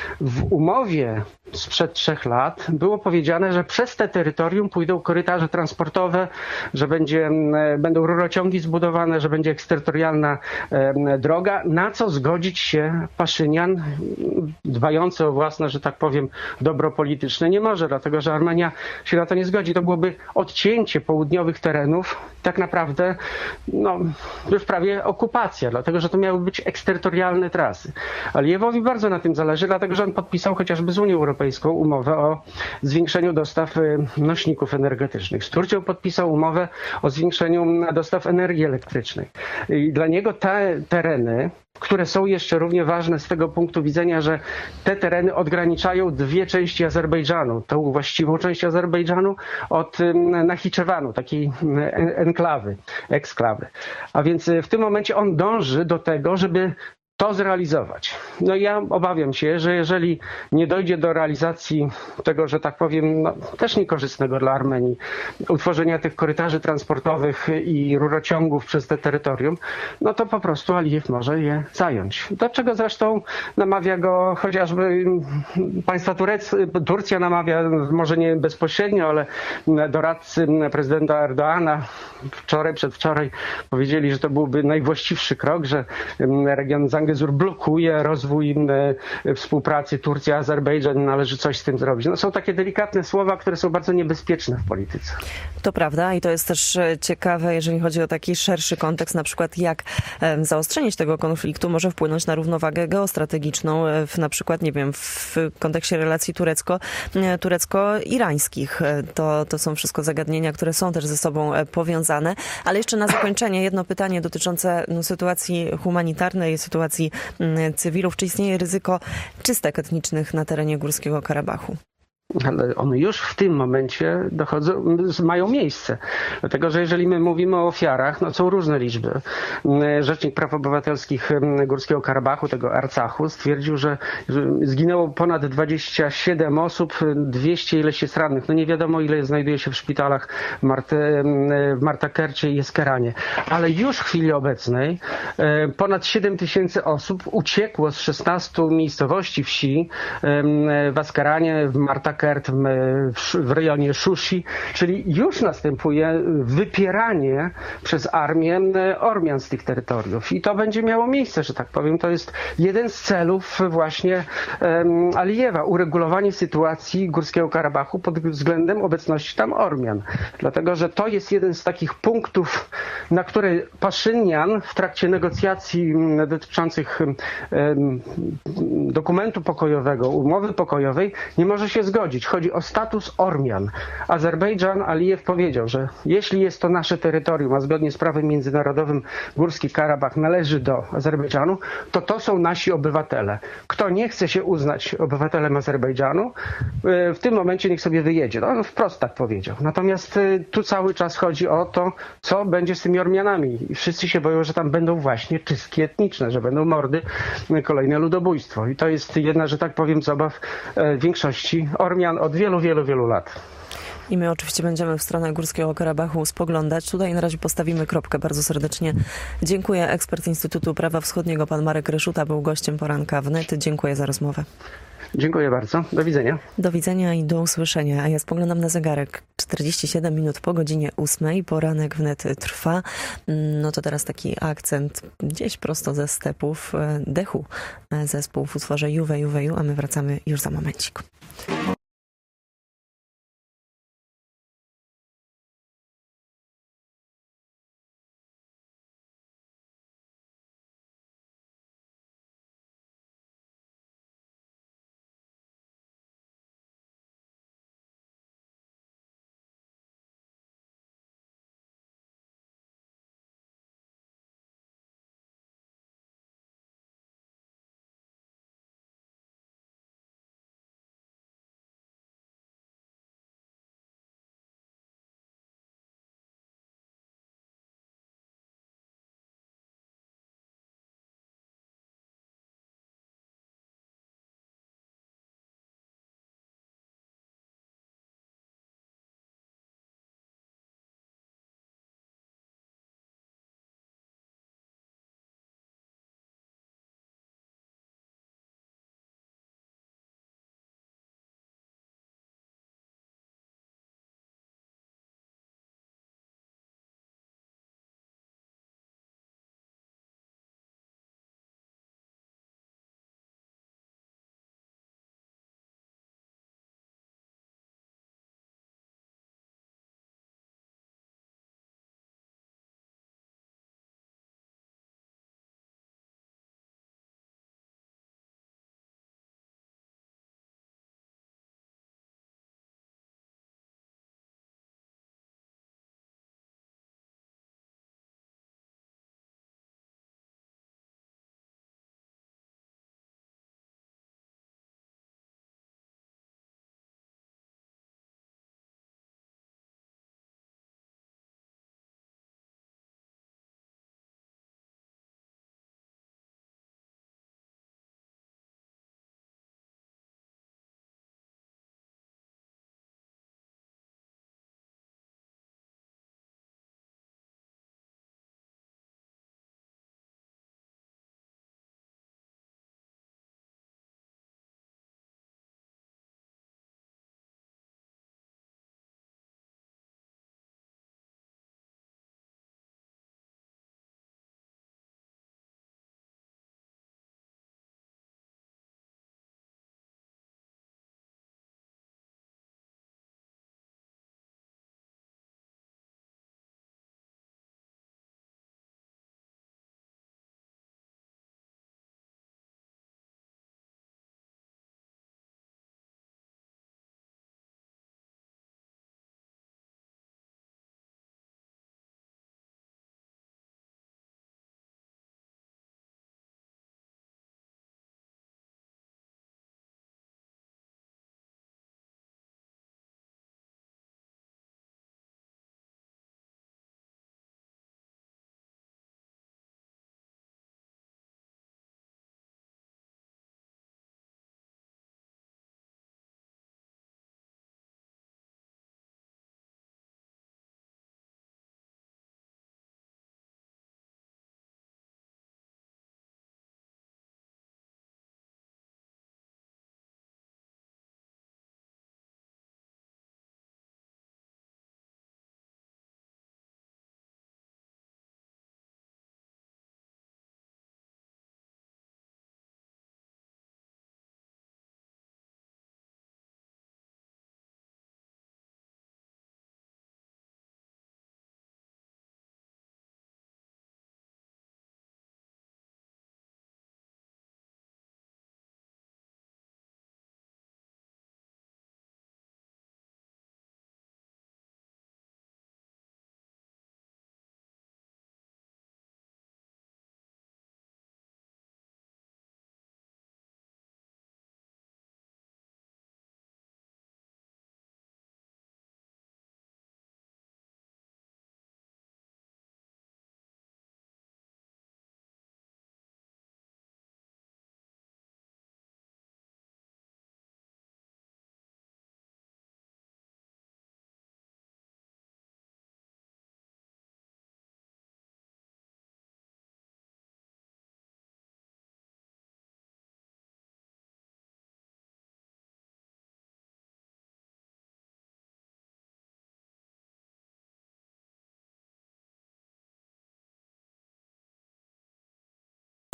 W umowie sprzed trzech lat było powiedziane, że przez te terytorium pójdą korytarze transportowe, że będzie, będą rurociągi zbudowane, że będzie eksterytorialna e, droga, na co zgodzić się Paszynian, dbający o własne, że tak powiem, dobro polityczne, nie może, dlatego że Armenia się na to nie zgodzi. To byłoby odcięcie południowych terenów, tak naprawdę no, już prawie okupacja, dlatego że to miały być eksterytorialne trasy. Alijewowi bardzo na tym zależy, dlatego że on podpisał chociażby z Unią Europejską umowę o zwiększeniu dostaw nośników energetycznych. Z Turcją podpisał umowę o zwiększeniu dostaw energii elektrycznej. I dla niego te tereny, które są jeszcze równie ważne z tego punktu widzenia, że te tereny odgraniczają dwie części Azerbejdżanu. Tą właściwą część Azerbejdżanu od Nachiczewanu, takiej enklawy, eksklawy. A więc w tym momencie on dąży do tego, żeby to zrealizować. No ja obawiam się, że jeżeli nie dojdzie do realizacji tego, że tak powiem, no, też niekorzystnego dla Armenii, utworzenia tych korytarzy transportowych i rurociągów przez te terytorium, no to po prostu Alijew może je zająć. Do czego zresztą namawia go chociażby państwa tureckie, Turcja namawia, może nie bezpośrednio, ale doradcy prezydenta Erdoana wczoraj, przedwczoraj powiedzieli, że to byłby najwłaściwszy krok, że region Zangezur blokuje rozwój współpracy Turcja-Azerbejdżan, należy coś z tym zrobić. No, są takie delikatne słowa, które są bardzo niebezpieczne w polityce. To prawda i to jest też ciekawe, jeżeli chodzi o taki szerszy kontekst, na przykład jak zaostrzenie tego konfliktu może wpłynąć na równowagę geostrategiczną, w, na przykład, nie wiem, w kontekście relacji turecko, turecko-irańskich. To, to są wszystko zagadnienia, które są też ze sobą powiązane. Ale jeszcze na zakończenie jedno pytanie dotyczące no, sytuacji humanitarnej, sytuacji cywilów. Czy istnieje ryzyko czystek etnicznych na terenie Górskiego Karabachu? Ale one już w tym momencie dochodzą, mają miejsce. Dlatego, że jeżeli my mówimy o ofiarach, no są różne liczby. Rzecznik Praw Obywatelskich Górskiego Karabachu, tego Arcachu, stwierdził, że zginęło ponad dwadzieścia siedem osób, dwieście ileś jest rannych. No nie wiadomo, ile znajduje się w szpitalach w, Marte, w Martakercie i Eskeranie. Ale już w chwili obecnej ponad siedem tysięcy osób uciekło z szesnastu miejscowości wsi w Askeranie, w Martakercie, w rejonie Szusi, czyli już następuje wypieranie przez armię Ormian z tych terytoriów. I to będzie miało miejsce, że tak powiem. To jest jeden z celów właśnie um, Alijewa, uregulowanie sytuacji Górskiego Karabachu pod względem obecności tam Ormian. Dlatego, że to jest jeden z takich punktów, na które Paszynian w trakcie negocjacji dotyczących um, dokumentu pokojowego, umowy pokojowej nie może się zgodzić. Chodzi o status Ormian. Azerbejdżan, Alijew powiedział, że jeśli jest to nasze terytorium, a zgodnie z prawem międzynarodowym Górski Karabach należy do Azerbejdżanu, to to są nasi obywatele. Kto nie chce się uznać obywatelem Azerbejdżanu, w tym momencie niech sobie wyjedzie. No, on wprost tak powiedział. Natomiast tu cały czas chodzi o to, co będzie z tymi Ormianami. I wszyscy się boją, że tam będą właśnie czystki etniczne, że będą mordy, kolejne ludobójstwo. I to jest jedna, że tak powiem, z obaw większości Ormian od wielu, wielu, wielu lat. I my oczywiście będziemy w stronę Górskiego Karabachu spoglądać. Tutaj na razie postawimy kropkę. Bardzo serdecznie dziękuję. Ekspert Instytutu Prawa Wschodniego, pan Marek Ryszuta, był gościem poranka wnet. Dziękuję za rozmowę. Dziękuję bardzo. Do widzenia. Do widzenia i do usłyszenia. A ja spoglądam na zegarek. czterdzieści siedem minut po godzinie ósmej. Poranek wnet trwa. No to teraz taki akcent gdzieś prosto ze stepów Dechu. Zespół w utworze Juwe, Juwe, Ju, a my wracamy już za momencik.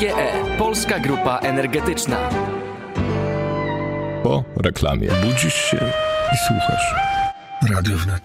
G E, Polska Grupa Energetyczna. Po reklamie. Budzisz się i słuchasz. Radio Wnet.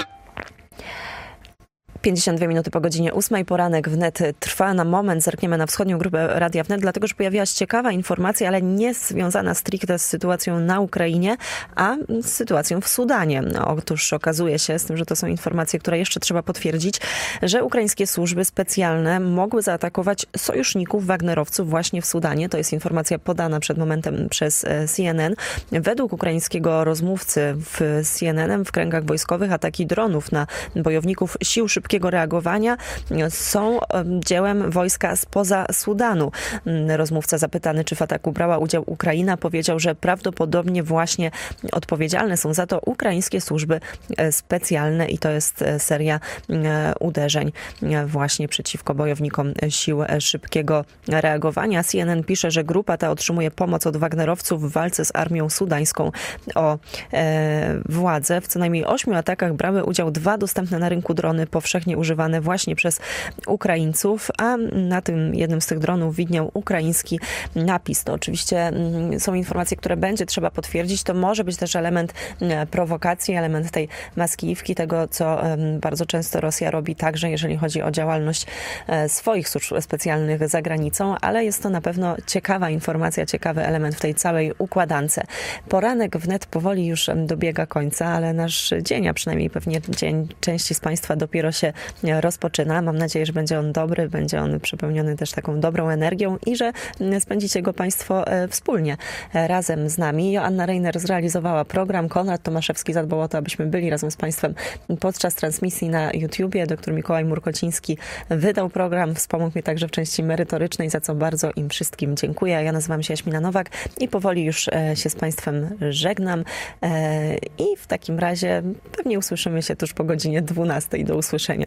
pięćdziesiąt dwie minuty po godzinie ósmej. Poranek wnet trwa. Na moment zerkniemy na wschodnią grupę Radia Wnet, dlatego że pojawiła się ciekawa informacja, ale nie związana stricte z sytuacją na Ukrainie, a z sytuacją w Sudanie. Otóż okazuje się, z tym, że to są informacje, które jeszcze trzeba potwierdzić, że ukraińskie służby specjalne mogły zaatakować sojuszników wagnerowców właśnie w Sudanie. To jest informacja podana przed momentem przez C N N. Według ukraińskiego rozmówcy w C N N w kręgach wojskowych ataki dronów na bojowników sił szybkiego reagowania są dziełem wojska spoza Sudanu. Rozmówca zapytany, czy w ataku brała udział Ukraina, powiedział, że prawdopodobnie właśnie odpowiedzialne są za to ukraińskie służby specjalne i to jest seria uderzeń właśnie przeciwko bojownikom sił szybkiego reagowania. C N N pisze, że grupa ta otrzymuje pomoc od wagnerowców w walce z armią sudańską o e, władzę. W co najmniej ośmiu atakach brały udział dwa dostępne na rynku drony powszechnie używane właśnie przez Ukraińców, a na tym jednym z tych dronów widniał ukraiński napis. To oczywiście są informacje, które będzie trzeba potwierdzić. To może być też element prowokacji, element tej maskiwki, tego, co bardzo często Rosja robi także, jeżeli chodzi o działalność swoich służb specjalnych za granicą, ale jest to na pewno ciekawa informacja, ciekawy element w tej całej układance. Poranek wnet powoli już dobiega końca, ale nasz dzień, a przynajmniej pewnie dzień części z Państwa dopiero się rozpoczyna. Mam nadzieję, że będzie on dobry, będzie on przepełniony też taką dobrą energią i że spędzicie go Państwo wspólnie razem z nami. Joanna Reiner zrealizowała program, Konrad Tomaszewski zadbał o to, abyśmy byli razem z Państwem podczas transmisji na YouTubie. Doktor Mikołaj Murkociński wydał program, wspomógł mnie także w części merytorycznej, za co bardzo im wszystkim dziękuję. Ja nazywam się Jaśmina Nowak i powoli już się z Państwem żegnam i w takim razie pewnie usłyszymy się tuż po godzinie dwunastej. Do usłyszenia.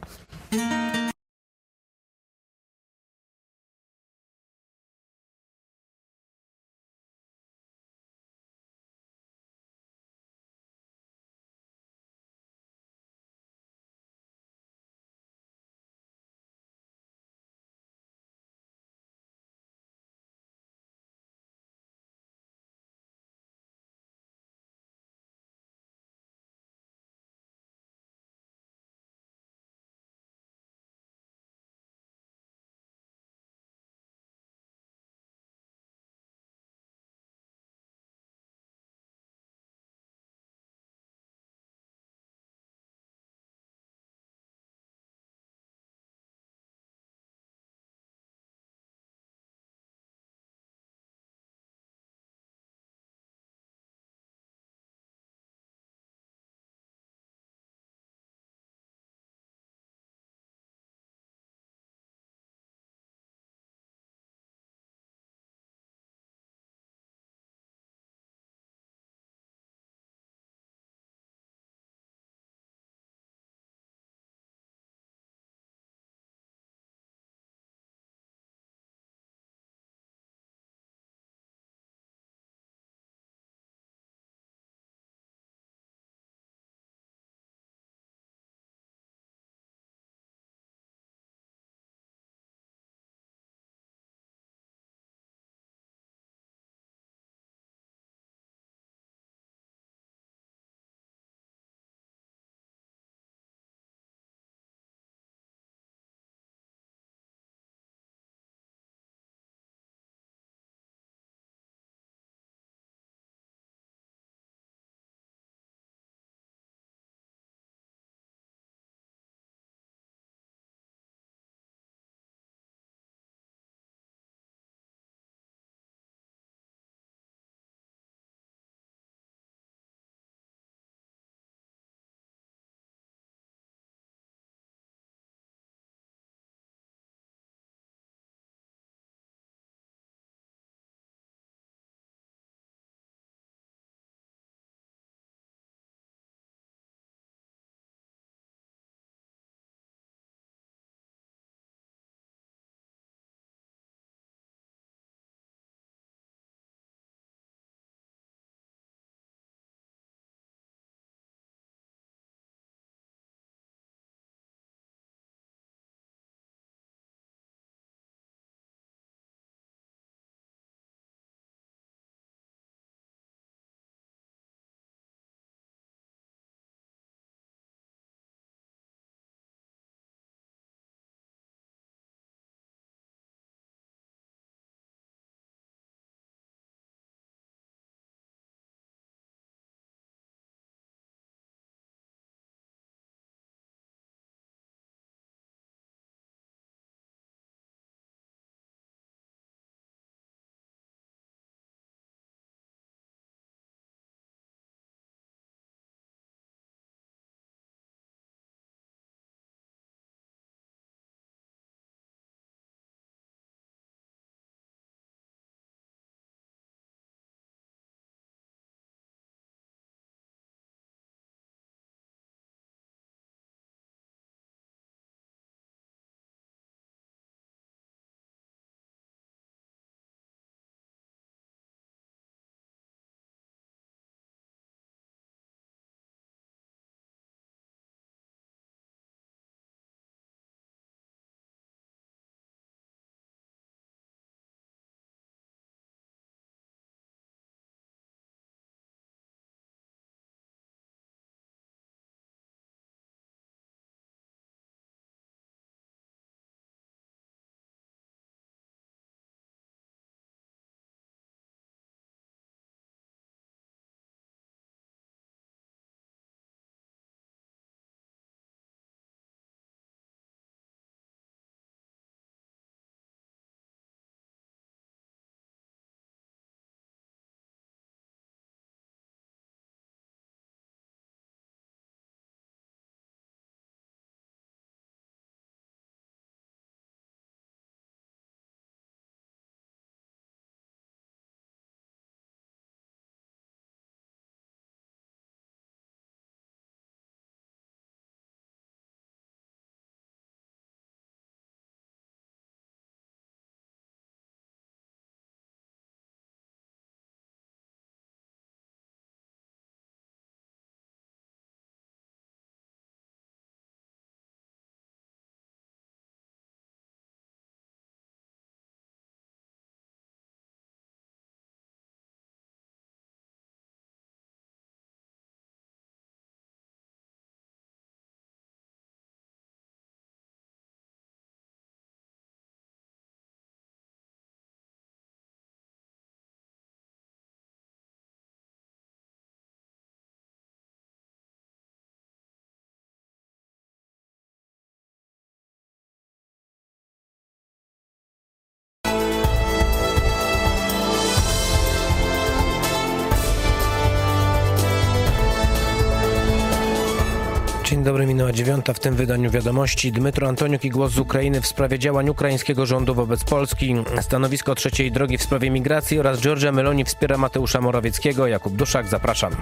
Dzień dobry, minęła dziewiąta. W tym wydaniu wiadomości Dmytro Antoniuk i głos z Ukrainy w sprawie działań ukraińskiego rządu wobec Polski. Stanowisko trzeciej drogi w sprawie migracji oraz Giorgia Meloni wspiera Mateusza Morawieckiego. Jakub Duszak, zapraszam.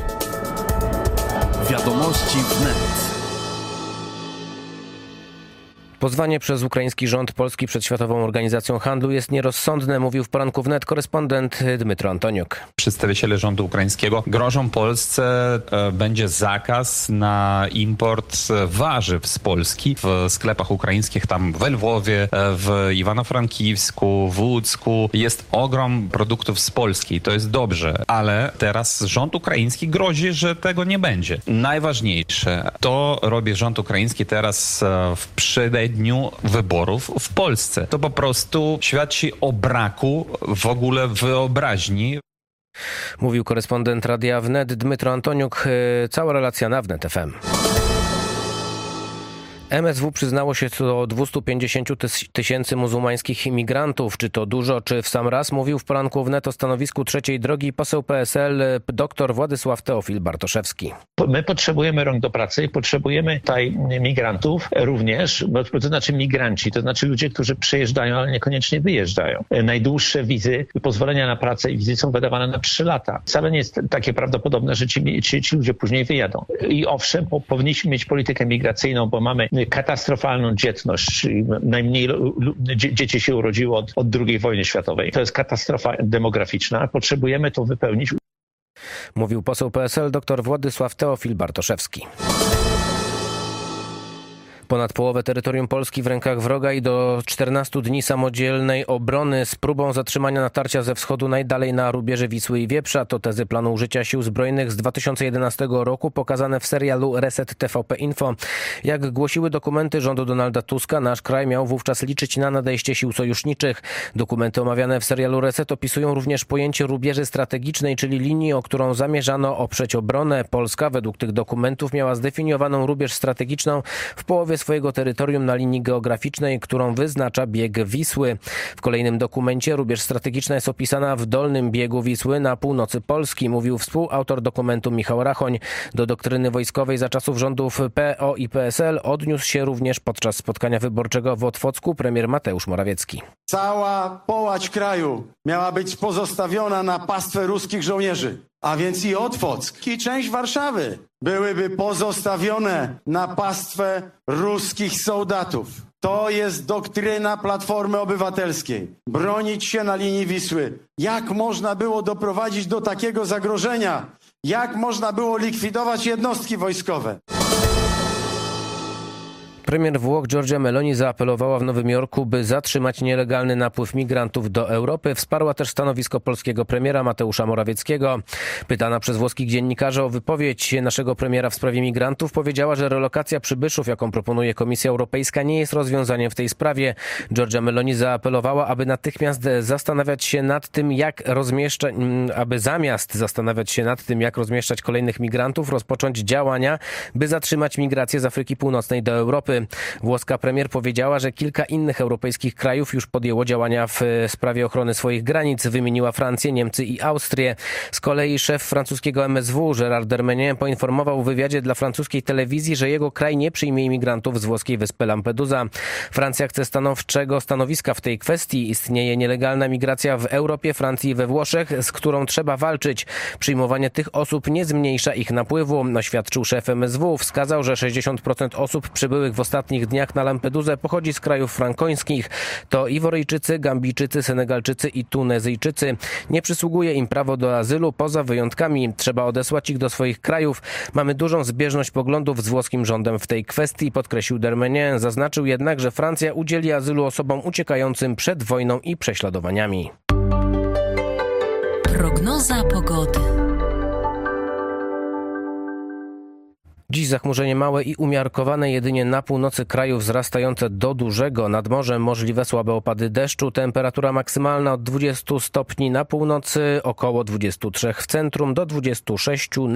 Wiadomości wnet. Pozwanie przez ukraiński rząd Polski przed Światową Organizacją Handlu jest nierozsądne, mówił w poranku wnet korespondent Dmytro Antoniuk. Przedstawiciele rządu ukraińskiego grożą Polsce, e, będzie zakaz na import warzyw z Polski w sklepach ukraińskich, tam w Lwowie, e, w Iwano-Frankiwsku, w Łódzku. Jest ogrom produktów z Polski i to jest dobrze, ale teraz rząd ukraiński grozi, że tego nie będzie. Najważniejsze, to robi rząd ukraiński teraz e, w przydej dniu wyborów w Polsce. To po prostu świadczy o braku w ogóle wyobraźni. Mówił korespondent Radia Wnet Dmytro Antoniuk. Cała relacja na Wnet F M. M S W przyznało się co do dwieście pięćdziesiąt tysięcy muzułmańskich imigrantów. Czy to dużo, czy w sam raz? Mówił w poranku wnet o stanowisku trzeciej drogi poseł P S L dr Władysław Teofil Bartoszewski. My potrzebujemy rąk do pracy i potrzebujemy tutaj migrantów również, bo to znaczy migranci, to znaczy ludzie, którzy przyjeżdżają, ale niekoniecznie wyjeżdżają. Najdłuższe wizy, pozwolenia na pracę i wizy są wydawane na trzy lata. Wcale nie jest takie prawdopodobne, że ci, ci, ci ludzie później wyjadą. I owszem, po, powinniśmy mieć politykę migracyjną, bo mamy katastrofalną dzietność. Najmniej dzieci się urodziło od, od drugiej wojny światowej. To jest katastrofa demograficzna. Potrzebujemy to wypełnić. Mówił poseł P S L dr Władysław Teofil Bartoszewski. Ponad połowę terytorium Polski w rękach wroga i do czternastu dni samodzielnej obrony z próbą zatrzymania natarcia ze wschodu najdalej na rubieży Wisły i Wieprza. To tezy planu użycia sił zbrojnych z dwa tysiące jedenastego roku pokazane w serialu Reset T V P Info. Jak głosiły dokumenty rządu Donalda Tuska, nasz kraj miał wówczas liczyć na nadejście sił sojuszniczych. Dokumenty omawiane w serialu Reset opisują również pojęcie rubieży strategicznej, czyli linii, o którą zamierzano oprzeć obronę. Polska według tych dokumentów miała zdefiniowaną rubież strategiczną w połowie swojego terytorium na linii geograficznej, którą wyznacza bieg Wisły. W kolejnym dokumencie rubież strategiczna jest opisana w dolnym biegu Wisły na północy Polski, mówił współautor dokumentu Michał Rachoń. Do doktryny wojskowej za czasów rządów P O i P S L odniósł się również podczas spotkania wyborczego w Otwocku premier Mateusz Morawiecki. Cała połać kraju miała być pozostawiona na pastwę ruskich żołnierzy. A więc i Otwock, i część Warszawy byłyby pozostawione na pastwę ruskich soldatów. To jest doktryna Platformy Obywatelskiej. Bronić się na linii Wisły. Jak można było doprowadzić do takiego zagrożenia? Jak można było likwidować jednostki wojskowe? Premier Włoch Giorgia Meloni zaapelowała w Nowym Jorku, by zatrzymać nielegalny napływ migrantów do Europy. Wsparła też stanowisko polskiego premiera Mateusza Morawieckiego. Pytana przez włoskich dziennikarzy o wypowiedź naszego premiera w sprawie migrantów, powiedziała, że relokacja przybyszów, jaką proponuje Komisja Europejska, nie jest rozwiązaniem w tej sprawie. Giorgia Meloni zaapelowała, aby natychmiast zastanawiać się nad tym, jak rozmieszczać, aby zamiast zastanawiać się nad tym, jak rozmieszczać kolejnych migrantów, rozpocząć działania, by zatrzymać migrację z Afryki Północnej do Europy. Włoska premier powiedziała, że kilka innych europejskich krajów już podjęło działania w sprawie ochrony swoich granic. Wymieniła Francję, Niemcy i Austrię. Z kolei szef francuskiego M S W Gérard Darmanin poinformował w wywiadzie dla francuskiej telewizji, że jego kraj nie przyjmie imigrantów z włoskiej wyspy Lampedusa. Francja chce stanowczego stanowiska w tej kwestii. Istnieje nielegalna migracja w Europie, Francji i we Włoszech, z którą trzeba walczyć. Przyjmowanie tych osób nie zmniejsza ich napływu, oświadczył szef M S W. Wskazał, że sześćdziesiąt procent osób przybyłych w ostatnich dniach na Lampedusę pochodzi z krajów frankońskich. To Iworyjczycy, Gambijczycy, Senegalczycy i Tunezyjczycy. Nie przysługuje im prawo do azylu poza wyjątkami. Trzeba odesłać ich do swoich krajów. Mamy dużą zbieżność poglądów z włoskim rządem w tej kwestii, podkreślił Darmanin. Zaznaczył jednak, że Francja udzieli azylu osobom uciekającym przed wojną i prześladowaniami. Prognoza pogody. Dziś zachmurzenie małe i umiarkowane, jedynie na północy kraju wzrastające do dużego. Nad morzem możliwe słabe opady deszczu. Temperatura maksymalna od dwudziestu stopni na północy, około dwudziestu trzech w centrum, do dwudziestu sześciu